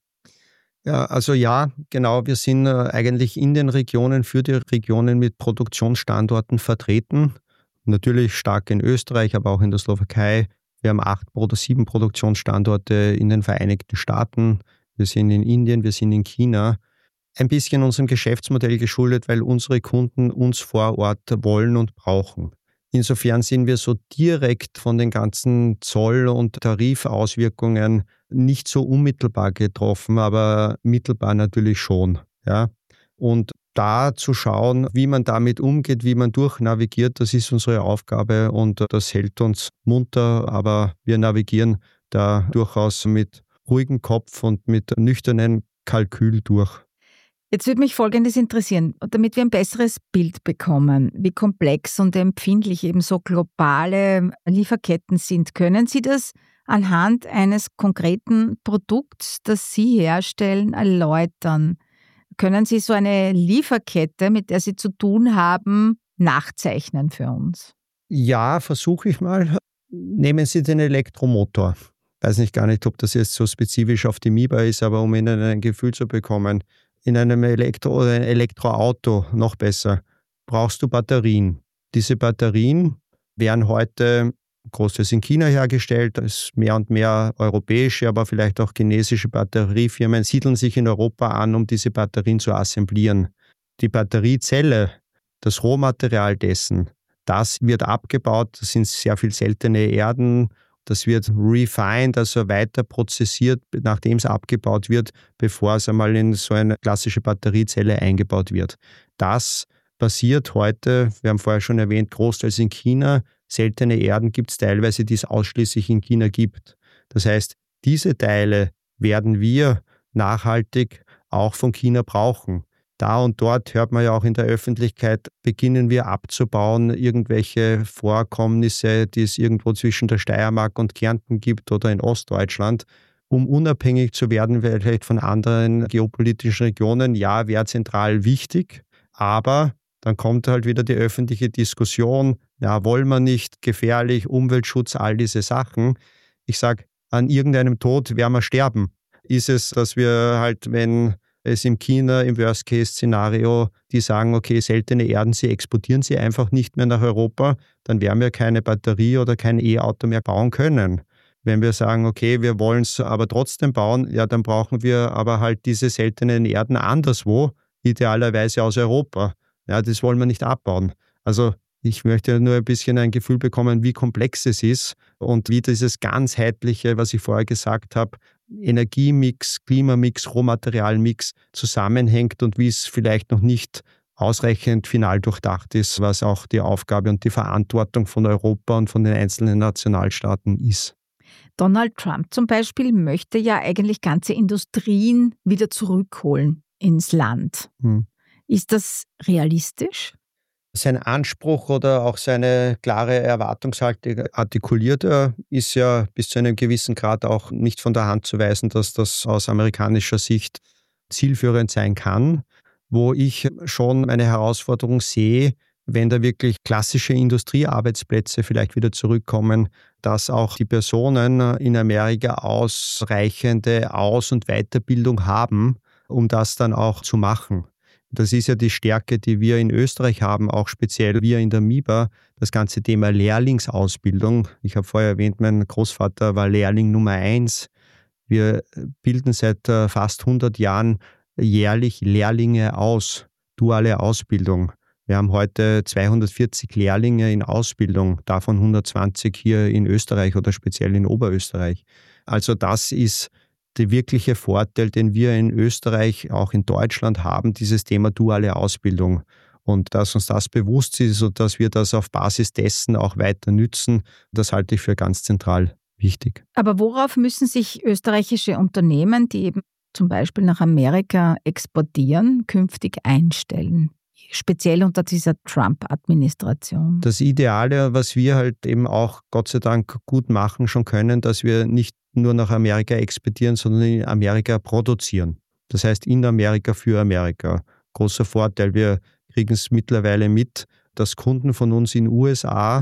Ja, also ja, genau. Wir sind eigentlich in den Regionen für die Regionen mit Produktionsstandorten vertreten. Natürlich stark in Österreich, aber auch in der Slowakei. Wir haben acht oder sieben Produktionsstandorte in den Vereinigten Staaten. Wir sind in Indien, wir sind in China. Ein bisschen unserem Geschäftsmodell geschuldet, weil unsere Kunden uns vor Ort wollen und brauchen. Insofern sind wir so direkt von den ganzen Zoll- und Tarifauswirkungen nicht so unmittelbar getroffen, aber mittelbar natürlich schon. Ja? Und da zu schauen, wie man damit umgeht, wie man durchnavigiert, das ist unsere Aufgabe und das hält uns munter, aber wir navigieren da durchaus mit ruhigem Kopf und mit nüchternem Kalkül durch. Jetzt würde mich Folgendes interessieren, damit wir ein besseres Bild bekommen, wie komplex und empfindlich eben so globale Lieferketten sind. Können Sie das anhand eines konkreten Produkts, das Sie herstellen, erläutern? Können Sie so eine Lieferkette, mit der Sie zu tun haben, nachzeichnen für uns? Ja, versuche ich mal. Nehmen Sie den Elektromotor. Ich weiß nicht gar nicht, ob das jetzt so spezifisch auf die Miba ist, aber um Ihnen ein Gefühl zu bekommen, in einem Elektro- oder ein Elektroauto, noch besser, brauchst du Batterien. Diese Batterien werden heute großteils in China hergestellt, es mehr und mehr europäische, aber vielleicht auch chinesische Batteriefirmen siedeln sich in Europa an, um diese Batterien zu assemblieren. Die Batteriezelle, das Rohmaterial dessen, das wird abgebaut, das sind sehr viel seltene Erden. Das wird refined, also weiter prozessiert, nachdem es abgebaut wird, bevor es einmal in so eine klassische Batteriezelle eingebaut wird. Das passiert heute, wir haben vorher schon erwähnt, großteils in China. Seltene Erden gibt es teilweise, die es ausschließlich in China gibt. Das heißt, diese Teile werden wir nachhaltig auch von China brauchen. Da und dort hört man ja auch in der Öffentlichkeit, beginnen wir abzubauen, irgendwelche Vorkommnisse, die es irgendwo zwischen der Steiermark und Kärnten gibt oder in Ostdeutschland, um unabhängig zu werden vielleicht von anderen geopolitischen Regionen. Ja, wäre zentral wichtig, aber dann kommt halt wieder die öffentliche Diskussion, ja, wollen wir nicht, gefährlich, Umweltschutz, all diese Sachen. Ich sage, an irgendeinem Tod werden wir sterben. Ist es, dass wir halt, wenn es in China im Worst-Case-Szenario, die sagen, okay, seltene Erden, sie exportieren sie einfach nicht mehr nach Europa, dann werden wir keine Batterie oder kein E-Auto mehr bauen können. Wenn wir sagen, okay, wir wollen es aber trotzdem bauen, ja, dann brauchen wir aber halt diese seltenen Erden anderswo, idealerweise aus Europa. Ja, das wollen wir nicht abbauen. Also ich möchte nur ein bisschen ein Gefühl bekommen, wie komplex es ist und wie dieses ganzheitliche, was ich vorher gesagt habe, Energiemix, Klimamix, Rohmaterialmix zusammenhängt und wie es vielleicht noch nicht ausreichend final durchdacht ist, was auch die Aufgabe und die Verantwortung von Europa und von den einzelnen Nationalstaaten ist. Donald Trump zum Beispiel möchte ja eigentlich ganze Industrien wieder zurückholen ins Land. Hm. Ist das realistisch? Sein Anspruch oder auch seine klare Erwartungshaltung artikuliert er, ist ja bis zu einem gewissen Grad auch nicht von der Hand zu weisen, dass das aus amerikanischer Sicht zielführend sein kann. Wo ich schon eine Herausforderung sehe, wenn da wirklich klassische Industriearbeitsplätze vielleicht wieder zurückkommen, dass auch die Personen in Amerika ausreichende Aus- und Weiterbildung haben, um das dann auch zu machen. Das ist ja die Stärke, die wir in Österreich haben, auch speziell wir in der Miba, das ganze Thema Lehrlingsausbildung. Ich habe vorher erwähnt, mein Großvater war Lehrling Nummer eins. Wir bilden seit fast hundert Jahren jährlich Lehrlinge aus, duale Ausbildung. Wir haben heute zweihundertvierzig Lehrlinge in Ausbildung, davon hundertzwanzig hier in Österreich oder speziell in Oberösterreich. Also das ist der wirkliche Vorteil, den wir in Österreich, auch in Deutschland haben, dieses Thema duale Ausbildung. Und dass uns das bewusst ist und dass wir das auf Basis dessen auch weiter nützen, das halte ich für ganz zentral wichtig. Aber worauf müssen sich österreichische Unternehmen, die eben zum Beispiel nach Amerika exportieren, künftig einstellen? Speziell unter dieser Trump-Administration. Das Ideale, was wir halt eben auch Gott sei Dank gut machen schon können, dass wir nicht nur nach Amerika exportieren, sondern in Amerika produzieren. Das heißt in Amerika für Amerika. Großer Vorteil, wir kriegen es mittlerweile mit, dass Kunden von uns in den U S A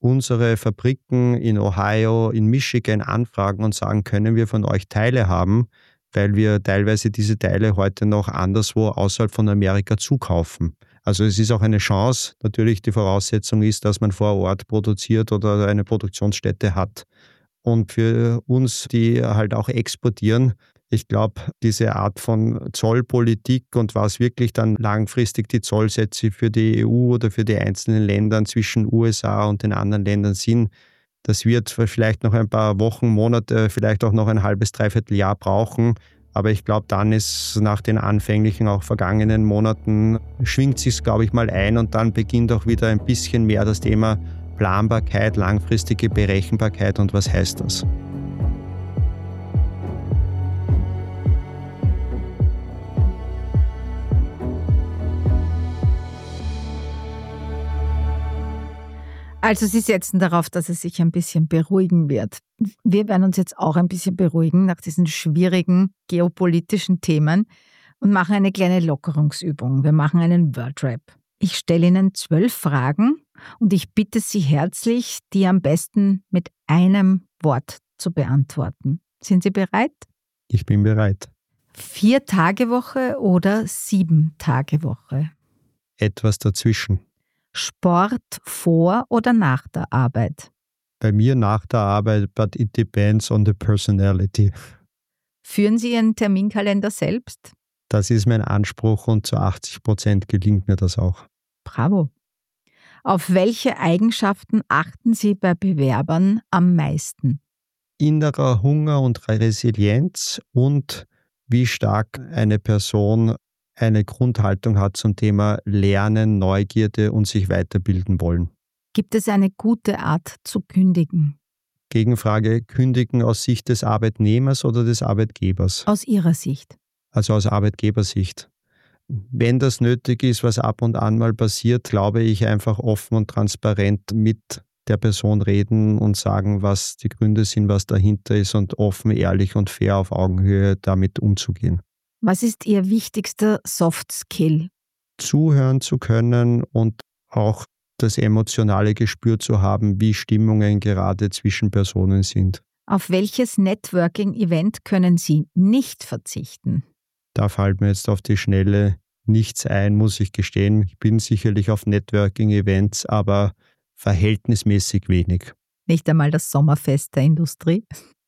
unsere Fabriken in Ohio, in Michigan anfragen und sagen, können wir von euch Teile haben, weil wir teilweise diese Teile heute noch anderswo außerhalb von Amerika zukaufen. Also es ist auch eine Chance. Natürlich die Voraussetzung ist, dass man vor Ort produziert oder eine Produktionsstätte hat. Und für uns, die halt auch exportieren, ich glaube, diese Art von Zollpolitik und was wirklich dann langfristig die Zollsätze für die E U oder für die einzelnen Länder zwischen U S A und den anderen Ländern sind, das wird vielleicht noch ein paar Wochen, Monate, vielleicht auch noch ein halbes, dreiviertel Jahr brauchen. Aber ich glaube, dann ist nach den anfänglichen, auch vergangenen Monaten, schwingt sich, glaube ich, mal ein und dann beginnt auch wieder ein bisschen mehr das Thema Planbarkeit, langfristige Berechenbarkeit und was heißt das? Also Sie setzen darauf, dass es sich ein bisschen beruhigen wird. Wir werden uns jetzt auch ein bisschen beruhigen nach diesen schwierigen geopolitischen Themen und machen eine kleine Lockerungsübung. Wir machen einen Wordrap. Ich stelle Ihnen zwölf Fragen und ich bitte Sie herzlich, die am besten mit einem Wort zu beantworten. Sind Sie bereit? Ich bin bereit. Vier-Tage-Woche oder Sieben-Tage-Woche? Etwas dazwischen. Sport vor oder nach der Arbeit? Bei mir nach der Arbeit, but it depends on the personality. Führen Sie Ihren Terminkalender selbst? Das ist mein Anspruch und zu achtzig Prozent gelingt mir das auch. Bravo. Auf welche Eigenschaften achten Sie bei Bewerbern am meisten? Innerer Hunger und Resilienz und wie stark eine Person eine Grundhaltung hat zum Thema Lernen, Neugierde und sich weiterbilden wollen. Gibt es eine gute Art zu kündigen? Gegenfrage, kündigen aus Sicht des Arbeitnehmers oder des Arbeitgebers? Aus Ihrer Sicht? Also aus Arbeitgebersicht. Wenn das nötig ist, was ab und an mal passiert, glaube ich, einfach offen und transparent mit der Person reden und sagen, was die Gründe sind, was dahinter ist und offen, ehrlich und fair auf Augenhöhe damit umzugehen. Was ist Ihr wichtigster Soft Skill? Zuhören zu können und auch das emotionale Gespür zu haben, wie Stimmungen gerade zwischen Personen sind. Auf welches Networking-Event können Sie nicht verzichten? Da fällt mir jetzt auf die Schnelle nichts ein, muss ich gestehen. Ich bin sicherlich auf Networking-Events, aber verhältnismäßig wenig. Nicht einmal das Sommerfest der Industrie?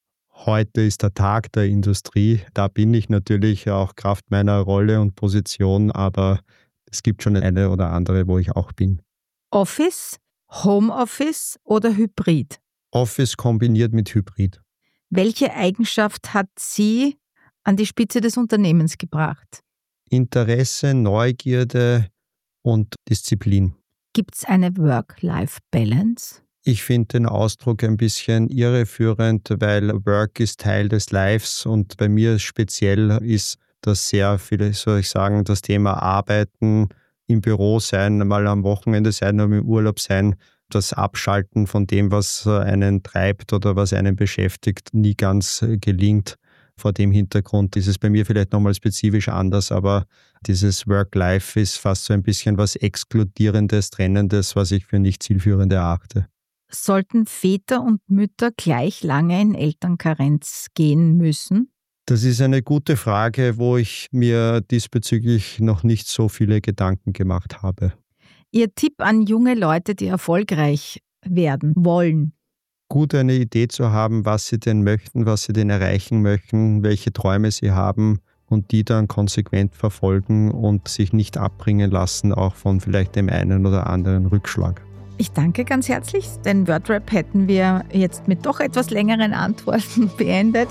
Heute ist der Tag der Industrie. Da bin ich natürlich auch Kraft meiner Rolle und Position, aber es gibt schon eine oder andere, wo ich auch bin. Office, Homeoffice oder Hybrid? Office kombiniert mit Hybrid. Welche Eigenschaft hat Sie an die Spitze des Unternehmens gebracht? Interesse, Neugierde und Disziplin. Gibt es eine Work-Life-Balance? Ich finde den Ausdruck ein bisschen irreführend, weil Work ist Teil des Lives und bei mir speziell ist das sehr, viele soll ich sagen, das Thema Arbeiten, im Büro sein, mal am Wochenende sein, oder im Urlaub sein, das Abschalten von dem, was einen treibt oder was einen beschäftigt, nie ganz gelingt. Vor dem Hintergrund ist es bei mir vielleicht nochmal spezifisch anders, aber dieses Work-Life ist fast so ein bisschen was Exkludierendes, Trennendes, was ich für nicht zielführend erachte. Sollten Väter und Mütter gleich lange in Elternkarenz gehen müssen? Das ist eine gute Frage, wo ich mir diesbezüglich noch nicht so viele Gedanken gemacht habe. Ihr Tipp an junge Leute, die erfolgreich werden wollen? Gut, eine Idee zu haben, was sie denn möchten, was sie denn erreichen möchten, welche Träume sie haben und die dann konsequent verfolgen und sich nicht abbringen lassen, auch von vielleicht dem einen oder anderen Rückschlag. Ich danke ganz herzlich. Den Wordrap hätten wir jetzt mit doch etwas längeren Antworten beendet.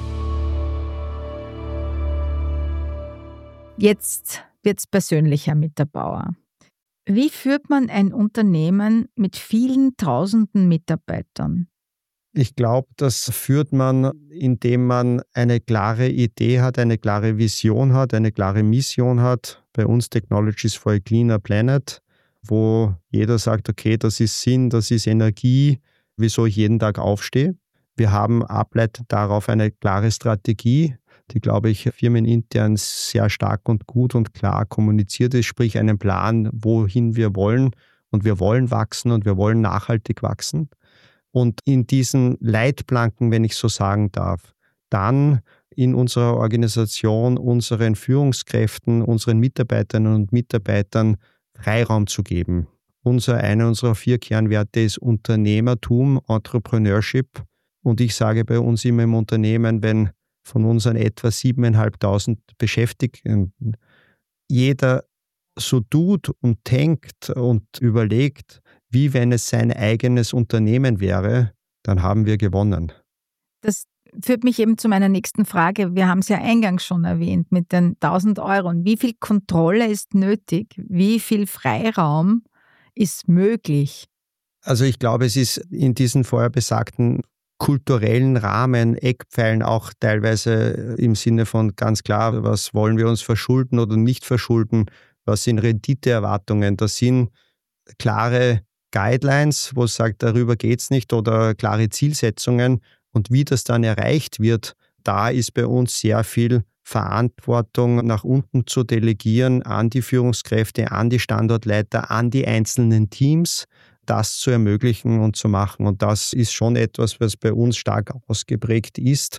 Jetzt wird es persönlicher mit der Bauer. Wie führt man ein Unternehmen mit vielen tausenden Mitarbeitern? Ich glaube, das führt man, indem man eine klare Idee hat, eine klare Vision hat, eine klare Mission hat. Bei uns Technologies for a Cleaner Planet, wo jeder sagt, okay, das ist Sinn, das ist Energie, wieso ich jeden Tag aufstehe. Wir haben ableitet darauf eine klare Strategie, die, glaube ich, firmenintern sehr stark und gut und klar kommuniziert ist, sprich einen Plan, wohin wir wollen und wir wollen wachsen und wir wollen nachhaltig wachsen. Und in diesen Leitplanken, wenn ich so sagen darf, dann in unserer Organisation unseren Führungskräften, unseren Mitarbeiterinnen und Mitarbeitern Freiraum zu geben. Unser, einer unserer vier Kernwerte ist Unternehmertum, Entrepreneurship. Und ich sage bei uns immer im Unternehmen, wenn von unseren etwa siebeneinhalbtausend Beschäftigten jeder so tut und denkt und überlegt, wie wenn es sein eigenes Unternehmen wäre, dann haben wir gewonnen. Das führt mich eben zu meiner nächsten Frage. Wir haben es ja eingangs schon erwähnt mit den tausend Euro. Wie viel Kontrolle ist nötig? Wie viel Freiraum ist möglich? Also ich glaube, es ist in diesen vorher besagten kulturellen Rahmen, Eckpfeilen auch teilweise im Sinne von ganz klar, was wollen wir uns verschulden oder nicht verschulden, was sind Renditeerwartungen, das sind klare Guidelines, wo es sagt, darüber geht es nicht oder klare Zielsetzungen und wie das dann erreicht wird, da ist bei uns sehr viel Verantwortung nach unten zu delegieren an die Führungskräfte, an die Standortleiter, an die einzelnen Teams, das zu ermöglichen und zu machen. Und das ist schon etwas, was bei uns stark ausgeprägt ist.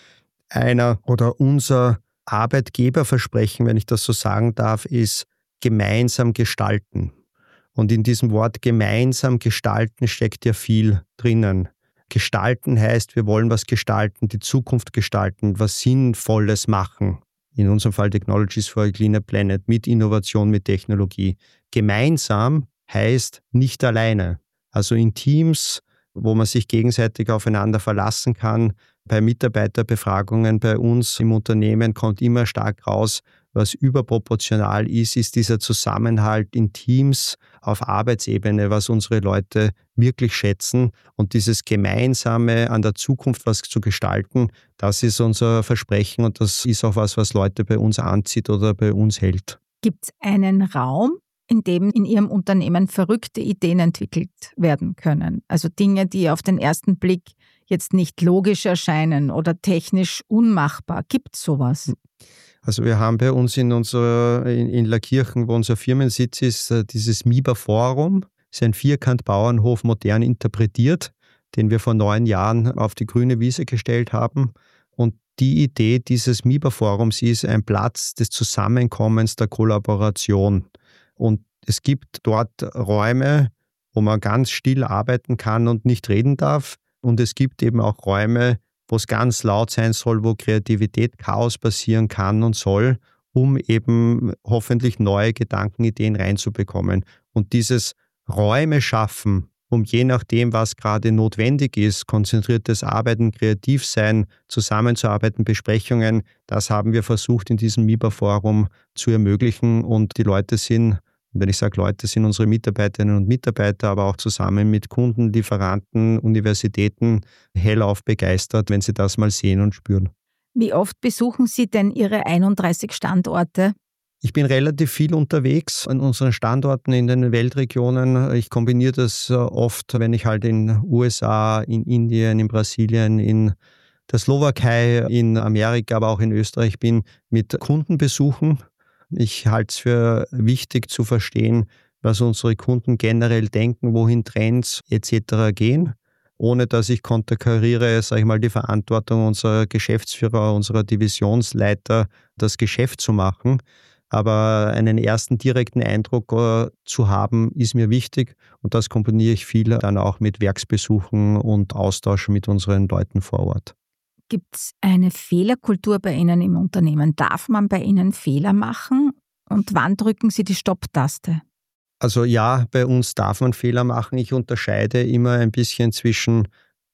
Einer oder unser Arbeitgeberversprechen, wenn ich das so sagen darf, ist gemeinsam gestalten. Und in diesem Wort gemeinsam gestalten steckt ja viel drinnen. Gestalten heißt, wir wollen was gestalten, die Zukunft gestalten, was Sinnvolles machen. In unserem Fall Technologies for a Cleaner Planet mit Innovation, mit Technologie. Gemeinsam heißt nicht alleine. Also in Teams, wo man sich gegenseitig aufeinander verlassen kann. Bei Mitarbeiterbefragungen bei uns im Unternehmen kommt immer stark raus, was überproportional ist, ist dieser Zusammenhalt in Teams auf Arbeitsebene, was unsere Leute wirklich schätzen. Und dieses Gemeinsame an der Zukunft was zu gestalten, das ist unser Versprechen und das ist auch was, was Leute bei uns anzieht oder bei uns hält. Gibt es einen Raum, in dem in Ihrem Unternehmen verrückte Ideen entwickelt werden können? Also Dinge, die auf den ersten Blick jetzt nicht logisch erscheinen oder technisch unmachbar. Gibt es sowas? Also wir haben bei uns in unserer, in, in Laakirchen, wo unser Firmensitz ist, dieses M I B A-Forum. Das ist ein Vierkant-Bauernhof modern interpretiert, den wir vor neun Jahren auf die grüne Wiese gestellt haben. Und die Idee dieses M I B A-Forums ist ein Platz des Zusammenkommens, der Kollaboration. Und es gibt dort Räume, wo man ganz still arbeiten kann und nicht reden darf. Und es gibt eben auch Räume, wo es ganz laut sein soll, wo Kreativität, Chaos passieren kann und soll, um eben hoffentlich neue Gedanken, Ideen reinzubekommen. Und dieses Räume schaffen, um je nachdem, was gerade notwendig ist, konzentriertes Arbeiten, kreativ sein, zusammenzuarbeiten, Besprechungen, das haben wir versucht in diesem M I B A-Forum zu ermöglichen. Und die Leute sind, wenn ich sage Leute, sind unsere Mitarbeiterinnen und Mitarbeiter, aber auch zusammen mit Kunden, Lieferanten, Universitäten hellauf begeistert, wenn sie das mal sehen und spüren. Wie oft besuchen Sie denn Ihre einunddreißig Standorte? Ich bin relativ viel unterwegs an unseren Standorten in den Weltregionen. Ich kombiniere das oft, wenn ich halt in U S A, in Indien, in Brasilien, in der Slowakei, in Amerika, aber auch in Österreich bin, mit Kundenbesuchen. Ich halte es für wichtig zu verstehen, was unsere Kunden generell denken, wohin Trends et cetera gehen, ohne dass ich konterkariere, sage ich mal, die Verantwortung unserer Geschäftsführer, unserer Divisionsleiter, das Geschäft zu machen. Aber einen ersten direkten Eindruck uh, zu haben, ist mir wichtig und das kombiniere ich viel dann auch mit Werksbesuchen und Austausch mit unseren Leuten vor Ort. Gibt es eine Fehlerkultur bei Ihnen im Unternehmen? Darf man bei Ihnen Fehler machen? Und wann drücken Sie die Stopp-Taste? Also ja, bei uns darf man Fehler machen. Ich unterscheide immer ein bisschen zwischen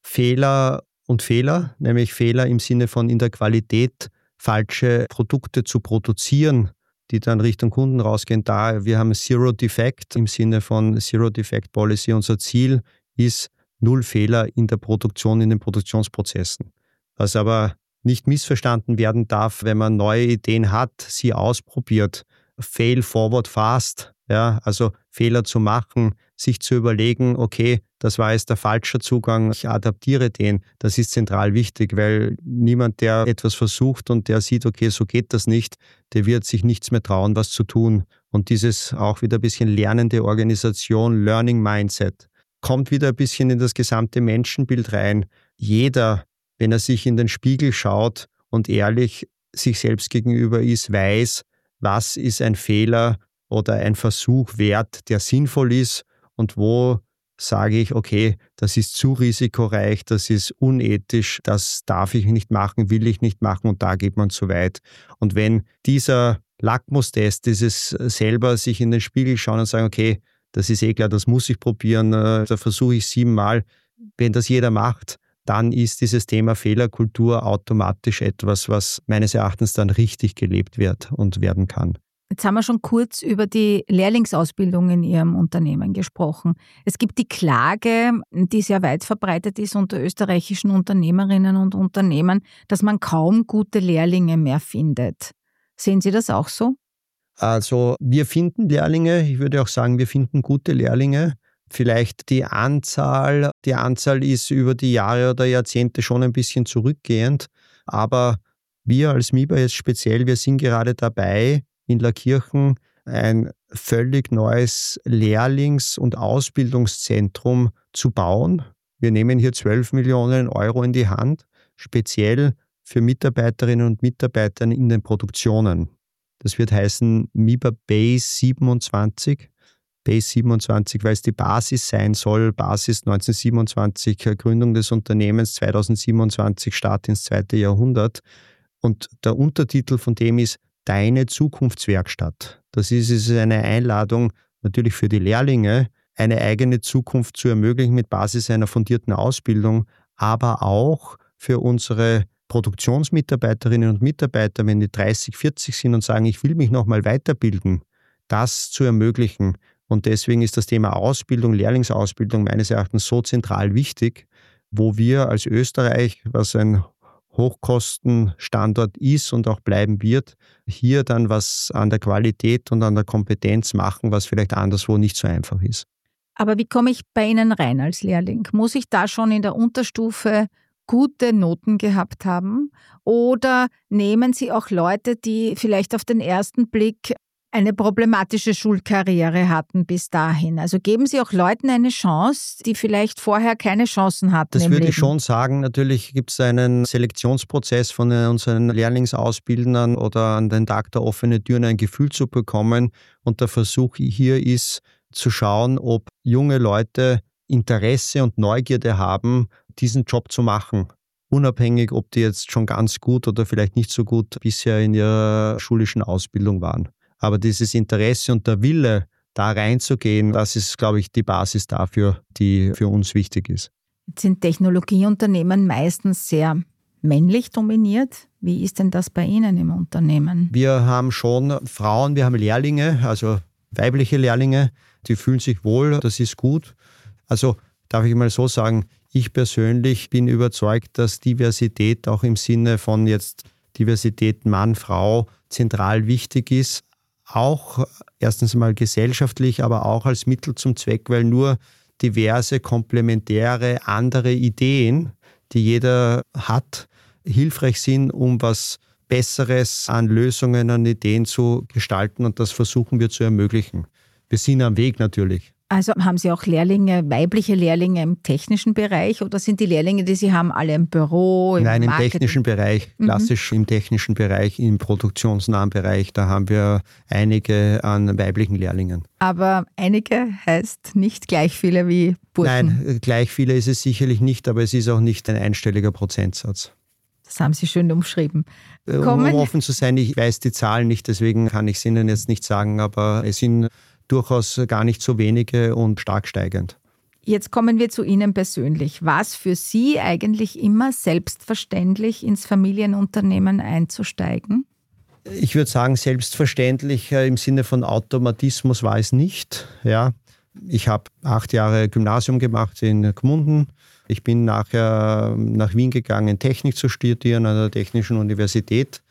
Fehler und Fehler, nämlich Fehler im Sinne von in der Qualität falsche Produkte zu produzieren, die dann Richtung Kunden rausgehen. Da wir haben Zero Defect im Sinne von Zero Defect Policy. Unser Ziel ist null Fehler in der Produktion, in den Produktionsprozessen. Was aber nicht missverstanden werden darf, wenn man neue Ideen hat, sie ausprobiert. Fail forward fast. Ja, also Fehler zu machen, sich zu überlegen, okay, das war jetzt der falsche Zugang, ich adaptiere den. Das ist zentral wichtig, weil niemand, der etwas versucht und der sieht, okay, so geht das nicht, der wird sich nichts mehr trauen, was zu tun. Und dieses auch wieder ein bisschen lernende Organisation, Learning Mindset, kommt wieder ein bisschen in das gesamte Menschenbild rein. Jeder, wenn er sich in den Spiegel schaut und ehrlich sich selbst gegenüber ist, weiß, was ist ein Fehler oder ein Versuch wert, der sinnvoll ist und wo sage ich, okay, das ist zu risikoreich, das ist unethisch, das darf ich nicht machen, will ich nicht machen und da geht man zu weit. Und wenn dieser Lackmustest, dieses selber sich in den Spiegel schauen und sagen, okay, das ist eh klar, das muss ich probieren, da versuche ich siebenmal, wenn das jeder macht, dann ist dieses Thema Fehlerkultur automatisch etwas, was meines Erachtens dann richtig gelebt wird und werden kann. Jetzt haben wir schon kurz über die Lehrlingsausbildung in Ihrem Unternehmen gesprochen. Es gibt die Klage, die sehr weit verbreitet ist unter österreichischen Unternehmerinnen und Unternehmern, dass man kaum gute Lehrlinge mehr findet. Sehen Sie das auch so? Also wir finden Lehrlinge, ich würde auch sagen, wir finden gute Lehrlinge. Vielleicht die Anzahl, die Anzahl ist über die Jahre oder Jahrzehnte schon ein bisschen zurückgehend, aber wir als MIBA jetzt speziell, wir sind gerade dabei, in Laakirchen ein völlig neues Lehrlings- und Ausbildungszentrum zu bauen. Wir nehmen hier zwölf Millionen Euro in die Hand, speziell für Mitarbeiterinnen und Mitarbeiter in den Produktionen. Das wird heißen MIBA Base siebenundzwanzig. Base siebenundzwanzig, weil es die Basis sein soll. Basis neunzehnhundertsiebenundzwanzig, Gründung des Unternehmens, zweitausendsiebenundzwanzig Start ins zweite Jahrhundert. Und der Untertitel von dem ist Deine Zukunftswerkstatt. Das ist, ist eine Einladung natürlich für die Lehrlinge, eine eigene Zukunft zu ermöglichen mit Basis einer fundierten Ausbildung, aber auch für unsere Produktionsmitarbeiterinnen und Mitarbeiter, wenn die dreißig, vierzig sind und sagen, ich will mich nochmal weiterbilden, das zu ermöglichen. Und deswegen ist das Thema Ausbildung, Lehrlingsausbildung meines Erachtens so zentral wichtig, wo wir als Österreich, was ein Hochkostenstandort ist und auch bleiben wird, hier dann was an der Qualität und an der Kompetenz machen, was vielleicht anderswo nicht so einfach ist. Aber wie komme ich bei Ihnen rein als Lehrling? Muss ich da schon in der Unterstufe gute Noten gehabt haben? Oder nehmen Sie auch Leute, die vielleicht auf den ersten Blick eine problematische Schulkarriere hatten bis dahin? Also geben Sie auch Leuten eine Chance, die vielleicht vorher keine Chancen hatten Das im würde Leben? ich schon sagen. Natürlich gibt es einen Selektionsprozess von unseren Lehrlingsausbildern oder an den Tag der offenen Türen ein Gefühl zu bekommen. Und der Versuch hier ist zu schauen, ob junge Leute Interesse und Neugierde haben, diesen Job zu machen. Unabhängig, ob die jetzt schon ganz gut oder vielleicht nicht so gut bisher in ihrer schulischen Ausbildung waren. Aber dieses Interesse und der Wille, da reinzugehen, das ist, glaube ich, die Basis dafür, die für uns wichtig ist. Jetzt sind Technologieunternehmen meistens sehr männlich dominiert. Wie ist denn das bei Ihnen im Unternehmen? Wir haben schon Frauen, wir haben Lehrlinge, also weibliche Lehrlinge, die fühlen sich wohl, das ist gut. Also darf ich mal so sagen, ich persönlich bin überzeugt, dass Diversität auch im Sinne von jetzt Diversität Mann, Frau zentral wichtig ist. Auch erstens mal gesellschaftlich, aber auch als Mittel zum Zweck, weil nur diverse, komplementäre, andere Ideen, die jeder hat, hilfreich sind, um was Besseres an Lösungen, an Ideen zu gestalten, und das versuchen wir zu ermöglichen. Wir sind am Weg natürlich. Also haben Sie auch Lehrlinge, weibliche Lehrlinge im technischen Bereich, oder sind die Lehrlinge, die Sie haben, alle im Büro, im Nein, im Marketing? technischen Bereich, klassisch mhm. im technischen Bereich, im produktionsnahen Bereich, da haben wir einige an weiblichen Lehrlingen. Aber einige heißt nicht gleich viele wie Burschen? Nein, gleich viele ist es sicherlich nicht, aber es ist auch nicht ein einstelliger Prozentsatz. Das haben Sie schön umschrieben. Kommen. Um offen zu sein, ich weiß die Zahlen nicht, deswegen kann ich es Ihnen jetzt nicht sagen, aber es sind durchaus gar nicht so wenige und stark steigend. Jetzt kommen wir zu Ihnen persönlich. War es für Sie eigentlich immer selbstverständlich, ins Familienunternehmen einzusteigen? Ich würde sagen, selbstverständlich im Sinne von Automatismus war es nicht. Ja, ich habe acht Jahre Gymnasium gemacht in Gmunden. Ich bin nachher nach Wien gegangen, Technik zu studieren an der Technischen Universität.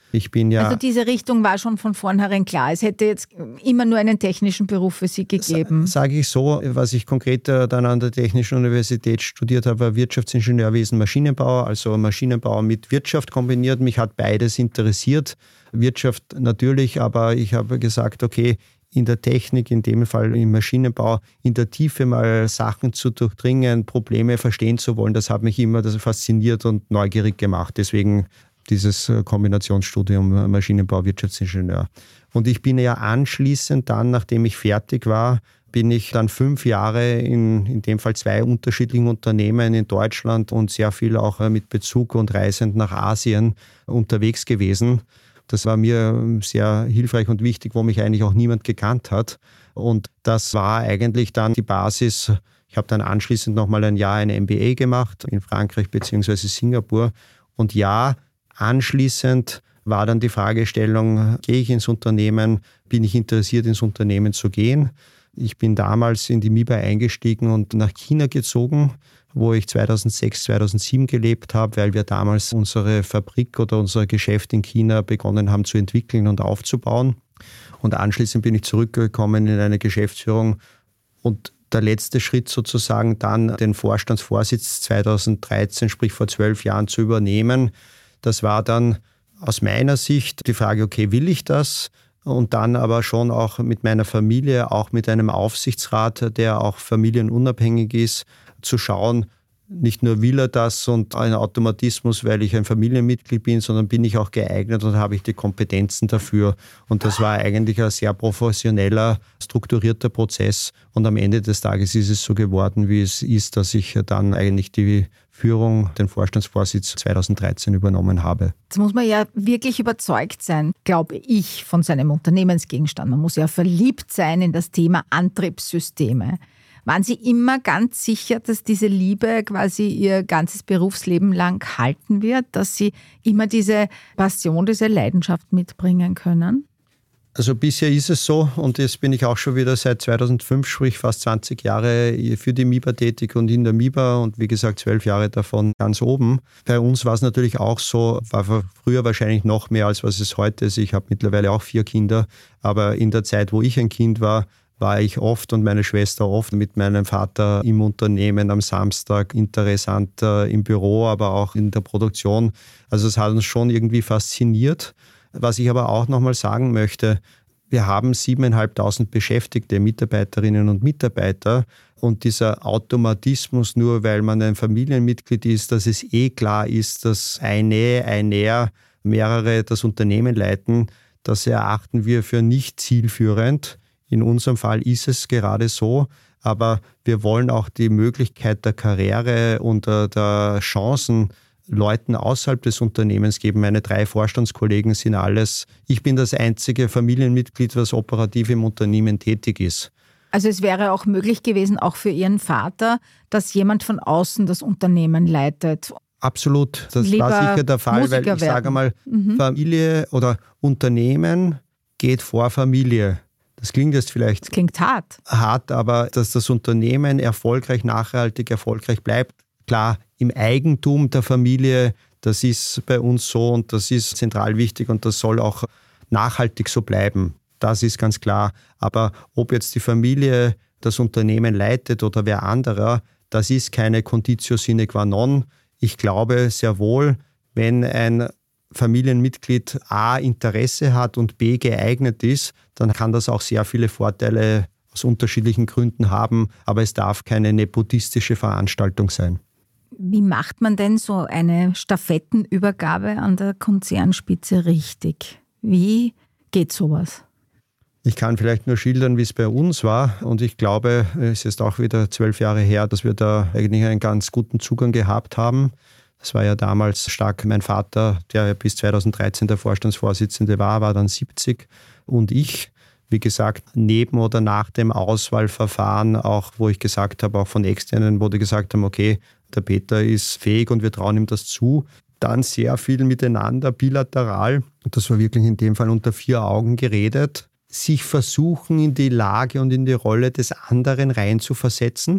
Ich bin ja... Also diese Richtung war schon von vornherein klar. Es hätte jetzt immer nur einen technischen Beruf für Sie gegeben. Sage ich so, was ich konkret dann an der Technischen Universität studiert habe, war Wirtschaftsingenieurwesen, Maschinenbau, also Maschinenbau mit Wirtschaft kombiniert. Mich hat beides interessiert. Wirtschaft natürlich, aber ich habe gesagt, okay, in der Technik, in dem Fall im Maschinenbau, in der Tiefe mal Sachen zu durchdringen, Probleme verstehen zu wollen, das hat mich immer das fasziniert und neugierig gemacht. Deswegen dieses Kombinationsstudium Maschinenbau, Wirtschaftsingenieur. Und ich bin ja anschließend dann, nachdem ich fertig war, bin ich dann fünf Jahre in, in dem Fall zwei unterschiedlichen Unternehmen in Deutschland und sehr viel auch mit Bezug und reisend nach Asien unterwegs gewesen. Das war mir sehr hilfreich und wichtig, wo mich eigentlich auch niemand gekannt hat. Und das war eigentlich dann die Basis. Ich habe dann anschließend nochmal ein Jahr ein M B A gemacht in Frankreich bzw. Singapur. Und ja, anschließend war dann die Fragestellung, gehe ich ins Unternehmen, bin ich interessiert, ins Unternehmen zu gehen? Ich bin damals in die M I B A eingestiegen und nach China gezogen, wo ich zweitausendsechs, zweitausendsieben gelebt habe, weil wir damals unsere Fabrik oder unser Geschäft in China begonnen haben zu entwickeln und aufzubauen. Und anschließend bin ich zurückgekommen in eine Geschäftsführung und der letzte Schritt sozusagen dann den Vorstandsvorsitz zweitausenddreizehn, sprich vor zwölf Jahren, zu übernehmen. Das war dann aus meiner Sicht die Frage, okay, will ich das? Und dann aber schon auch mit meiner Familie, auch mit einem Aufsichtsrat, der auch familienunabhängig ist, zu schauen, nicht nur will er das und ein Automatismus, weil ich ein Familienmitglied bin, sondern bin ich auch geeignet und habe ich die Kompetenzen dafür. Und das war eigentlich ein sehr professioneller, strukturierter Prozess. Und am Ende des Tages ist es so geworden, wie es ist, dass ich dann eigentlich die Führung, den Vorstandsvorsitz zweitausenddreizehn übernommen habe. Jetzt muss man ja wirklich überzeugt sein, glaube ich, von seinem Unternehmensgegenstand. Man muss ja verliebt sein in das Thema Antriebssysteme. Waren Sie immer ganz sicher, dass diese Liebe quasi Ihr ganzes Berufsleben lang halten wird, dass Sie immer diese Passion, diese Leidenschaft mitbringen können? Also bisher ist es so und jetzt bin ich auch schon wieder seit zweitausendfünf, sprich fast zwanzig Jahre für die M I B A tätig und in der M I B A und wie gesagt zwölf Jahre davon ganz oben. Bei uns war es natürlich auch so, war früher wahrscheinlich noch mehr als was es heute ist. Ich habe mittlerweile auch vier Kinder, aber in der Zeit, wo ich ein Kind war, war ich oft und meine Schwester oft mit meinem Vater im Unternehmen am Samstag, interessant im Büro, aber auch in der Produktion. Also es hat uns schon irgendwie fasziniert. Was ich aber auch nochmal sagen möchte, wir haben siebentausendfünfhundert beschäftigte Mitarbeiterinnen und Mitarbeiter und dieser Automatismus, nur weil man ein Familienmitglied ist, dass es eh klar ist, dass eine, einer, mehrere das Unternehmen leiten, das erachten wir für nicht zielführend. In unserem Fall ist es gerade so, aber wir wollen auch die Möglichkeit der Karriere und der Chancen Leuten außerhalb des Unternehmens geben. Meine drei Vorstandskollegen sind alles. Ich bin das einzige Familienmitglied, was operativ im Unternehmen tätig ist. Also es wäre auch möglich gewesen, auch für Ihren Vater, dass jemand von außen das Unternehmen leitet. Absolut, das Lieber war sicher der Fall, Musiker weil ich werden. sage mal, Mhm. Familie oder Unternehmen geht vor Familie. Das klingt jetzt vielleicht Das klingt hart. hart, aber dass das Unternehmen erfolgreich, nachhaltig erfolgreich bleibt, klar, im Eigentum der Familie, das ist bei uns so und das ist zentral wichtig und das soll auch nachhaltig so bleiben. Das ist ganz klar. Aber ob jetzt die Familie das Unternehmen leitet oder wer anderer, das ist keine Conditio sine qua non. Ich glaube sehr wohl, wenn ein Familienmitglied A Interesse hat und B geeignet ist, dann kann das auch sehr viele Vorteile aus unterschiedlichen Gründen haben, aber es darf keine nepotistische Veranstaltung sein. Wie macht man denn so eine Stafettenübergabe an der Konzernspitze richtig? Wie geht sowas? Ich kann vielleicht nur schildern, wie es bei uns war und ich glaube, es ist auch wieder zwölf Jahre her, dass wir da eigentlich einen ganz guten Zugang gehabt haben. Das war ja damals stark mein Vater, der bis zweitausenddreizehn der Vorstandsvorsitzende war, war dann siebzig und ich, wie gesagt, neben oder nach dem Auswahlverfahren, auch wo ich gesagt habe, auch von Externen, wo die gesagt haben, okay, der Peter ist fähig und wir trauen ihm das zu. Dann sehr viel miteinander, bilateral, und das war wirklich in dem Fall unter vier Augen geredet, sich versuchen, in die Lage und in die Rolle des anderen reinzuversetzen.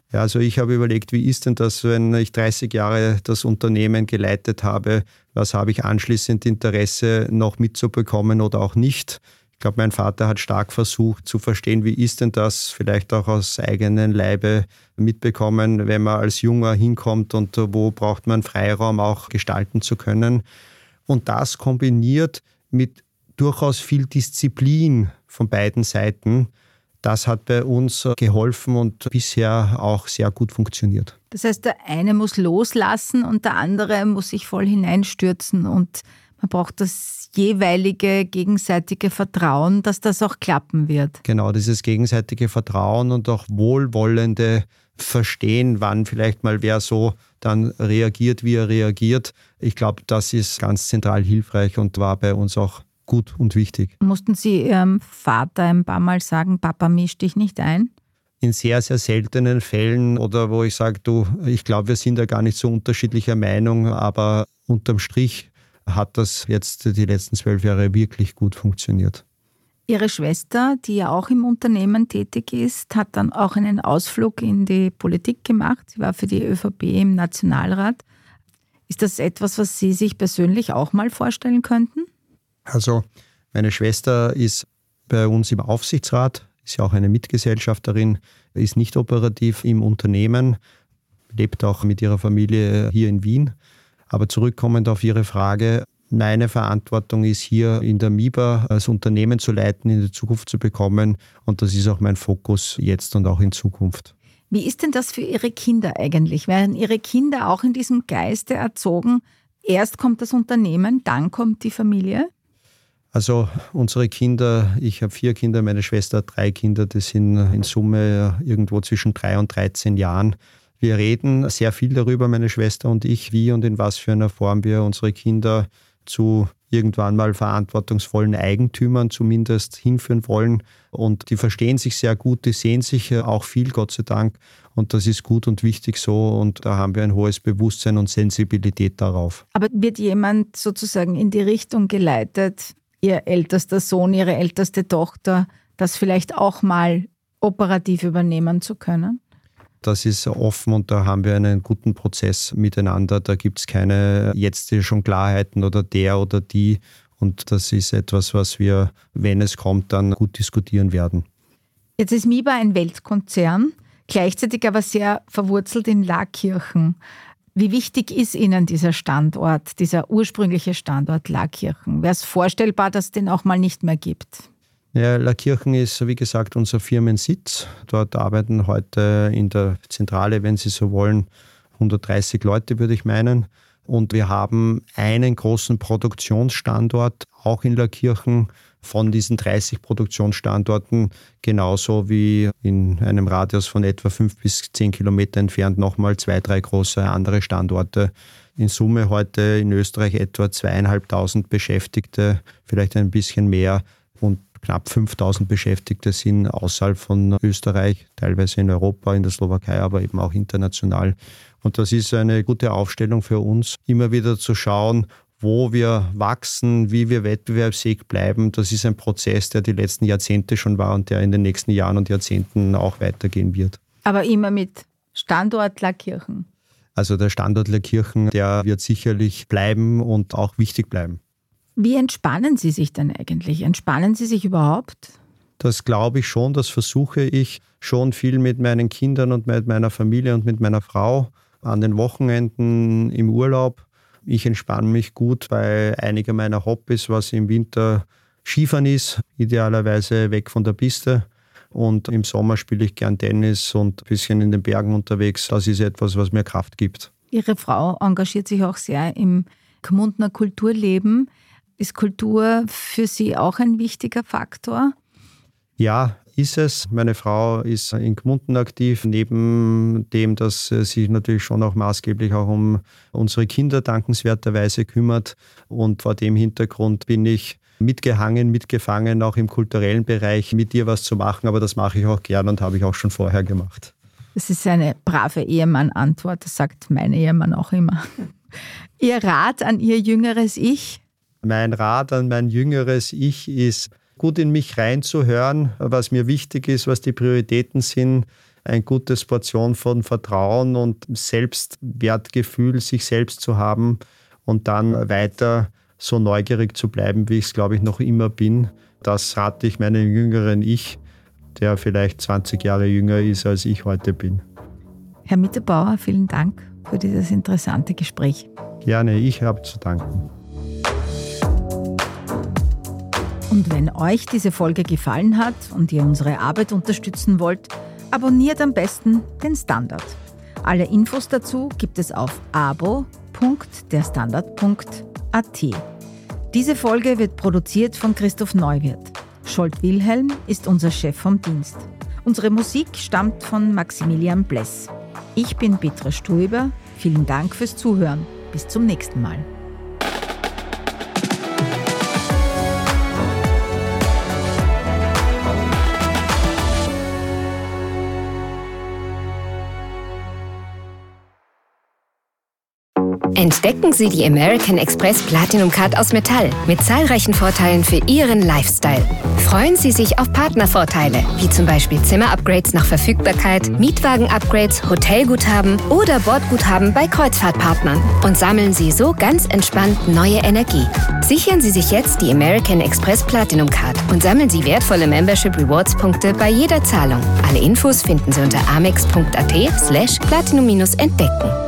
Ja, also ich habe überlegt, wie ist denn das, wenn ich dreißig Jahre das Unternehmen geleitet habe, was habe ich anschließend Interesse noch mitzubekommen oder auch nicht. Ich glaube, mein Vater hat stark versucht zu verstehen, wie ist denn das, vielleicht auch aus eigenen Leibe mitbekommen, wenn man als Junger hinkommt und wo braucht man Freiraum auch gestalten zu können. Und das kombiniert mit durchaus viel Disziplin von beiden Seiten, das hat bei uns geholfen und bisher auch sehr gut funktioniert. Das heißt, der eine muss loslassen und der andere muss sich voll hineinstürzen und man braucht das jeweilige gegenseitige Vertrauen, dass das auch klappen wird. Genau, dieses gegenseitige Vertrauen und auch wohlwollende Verstehen, wann vielleicht mal wer so dann reagiert, wie er reagiert. Ich glaube, das ist ganz zentral hilfreich und war bei uns auch gut und wichtig. Mussten Sie Ihrem Vater ein paar Mal sagen, Papa, misch dich nicht ein? In sehr, sehr seltenen Fällen oder wo ich sage, du, ich glaube, wir sind ja gar nicht so unterschiedlicher Meinung, aber unterm Strich hat das jetzt die letzten zwölf Jahre wirklich gut funktioniert. Ihre Schwester, die ja auch im Unternehmen tätig ist, hat dann auch einen Ausflug in die Politik gemacht. Sie war für die ÖVP im Nationalrat. Ist das etwas, was Sie sich persönlich auch mal vorstellen könnten? Also meine Schwester ist bei uns im Aufsichtsrat, ist ja auch eine Mitgesellschafterin, ist nicht operativ im Unternehmen, lebt auch mit ihrer Familie hier in Wien. Aber zurückkommend auf Ihre Frage, meine Verantwortung ist hier in der MIBA als Unternehmen zu leiten, in die Zukunft zu bekommen und das ist auch mein Fokus jetzt und auch in Zukunft. Wie ist denn das für Ihre Kinder eigentlich? Werden Ihre Kinder auch in diesem Geiste erzogen? Erst kommt das Unternehmen, dann kommt die Familie? Also unsere Kinder, ich habe vier Kinder, meine Schwester hat drei Kinder, die sind in Summe irgendwo zwischen drei und dreizehn Jahren. Wir reden sehr viel darüber, meine Schwester und ich, wie und in was für einer Form wir unsere Kinder zu irgendwann mal verantwortungsvollen Eigentümern zumindest hinführen wollen. Und die verstehen sich sehr gut, die sehen sich auch viel, Gott sei Dank. Und das ist gut und wichtig so. Und da haben wir ein hohes Bewusstsein und Sensibilität darauf. Aber wird jemand sozusagen in die Richtung geleitet, Ihr ältester Sohn, Ihre älteste Tochter, das vielleicht auch mal operativ übernehmen zu können? Das ist offen und da haben wir einen guten Prozess miteinander. Da gibt es keine jetzt schon Klarheiten oder der oder die. Und das ist etwas, was wir, wenn es kommt, dann gut diskutieren werden. Jetzt ist MIBA ein Weltkonzern, gleichzeitig aber sehr verwurzelt in Laakirchen. Wie wichtig ist Ihnen dieser Standort, dieser ursprüngliche Standort Laakirchen? Wäre es vorstellbar, dass es den auch mal nicht mehr gibt? Ja, Laakirchen ist, wie gesagt, unser Firmensitz. Dort arbeiten heute in der Zentrale, wenn Sie so wollen, hundertdreißig Leute, würde ich meinen. Und wir haben einen großen Produktionsstandort, auch in Laakirchen, von diesen dreißig Produktionsstandorten, genauso wie in einem Radius von etwa fünf bis zehn Kilometer entfernt nochmal zwei, drei große andere Standorte. In Summe heute in Österreich etwa zweieinhalbtausend Beschäftigte, vielleicht ein bisschen mehr und knapp fünftausend Beschäftigte sind außerhalb von Österreich, teilweise in Europa, in der Slowakei, aber eben auch international. Und das ist eine gute Aufstellung für uns, immer wieder zu schauen, wo wir wachsen, wie wir wettbewerbsfähig bleiben. Das ist ein Prozess, der die letzten Jahrzehnte schon war und der in den nächsten Jahren und Jahrzehnten auch weitergehen wird. Aber immer mit Standort Laakirchen. Also der Standort Laakirchen, der wird sicherlich bleiben und auch wichtig bleiben. Wie entspannen Sie sich denn eigentlich? Entspannen Sie sich überhaupt? Das glaube ich schon, das versuche ich schon viel mit meinen Kindern und mit meiner Familie und mit meiner Frau an den Wochenenden im Urlaub. Ich entspanne mich gut bei einigen meiner Hobbys, was im Winter Skifahren ist, idealerweise weg von der Piste. Und im Sommer spiele ich gern Tennis und ein bisschen in den Bergen unterwegs. Das ist etwas, was mir Kraft gibt. Ihre Frau engagiert sich auch sehr im Gmundner Kulturleben. Ist Kultur für Sie auch ein wichtiger Faktor? Ja, ist es. Meine Frau ist in Gmunden aktiv, neben dem, dass sie sich natürlich schon auch maßgeblich auch um unsere Kinder dankenswerterweise kümmert. Und vor dem Hintergrund bin ich mitgehangen, mitgefangen, auch im kulturellen Bereich mit ihr was zu machen. Aber das mache ich auch gern und habe ich auch schon vorher gemacht. Das ist eine brave Ehemann-Antwort, das sagt mein Ehemann auch immer. Ihr Rat an Ihr jüngeres Ich? Mein Rat an mein jüngeres Ich ist, gut in mich reinzuhören, was mir wichtig ist, was die Prioritäten sind, eine gute Portion von Vertrauen und Selbstwertgefühl, sich selbst zu haben und dann weiter so neugierig zu bleiben, wie ich es, glaube ich, noch immer bin. Das rate ich meinem jüngeren Ich, der vielleicht zwanzig Jahre jünger ist, als ich heute bin. Herr Mitterbauer, vielen Dank für dieses interessante Gespräch. Gerne, ich habe zu danken. Und wenn euch diese Folge gefallen hat und ihr unsere Arbeit unterstützen wollt, abonniert am besten den Standard. Alle Infos dazu gibt es auf abo punkt der standard punkt a t. Diese Folge wird produziert von Christoph Neuwirth. Scholt Wilhelm ist unser Chef vom Dienst. Unsere Musik stammt von Maximilian Bless. Ich bin Petra Stuiber. Vielen Dank fürs Zuhören. Bis zum nächsten Mal. Entdecken Sie die American Express Platinum Card aus Metall mit zahlreichen Vorteilen für Ihren Lifestyle. Freuen Sie sich auf Partnervorteile, wie zum Beispiel Zimmerupgrades nach Verfügbarkeit, Mietwagen-Upgrades, Hotelguthaben oder Bordguthaben bei Kreuzfahrtpartnern und sammeln Sie so ganz entspannt neue Energie. Sichern Sie sich jetzt die American Express Platinum Card und sammeln Sie wertvolle Membership Rewards Punkte bei jeder Zahlung. Alle Infos finden Sie unter amex punkt a t slash platinum entdecken.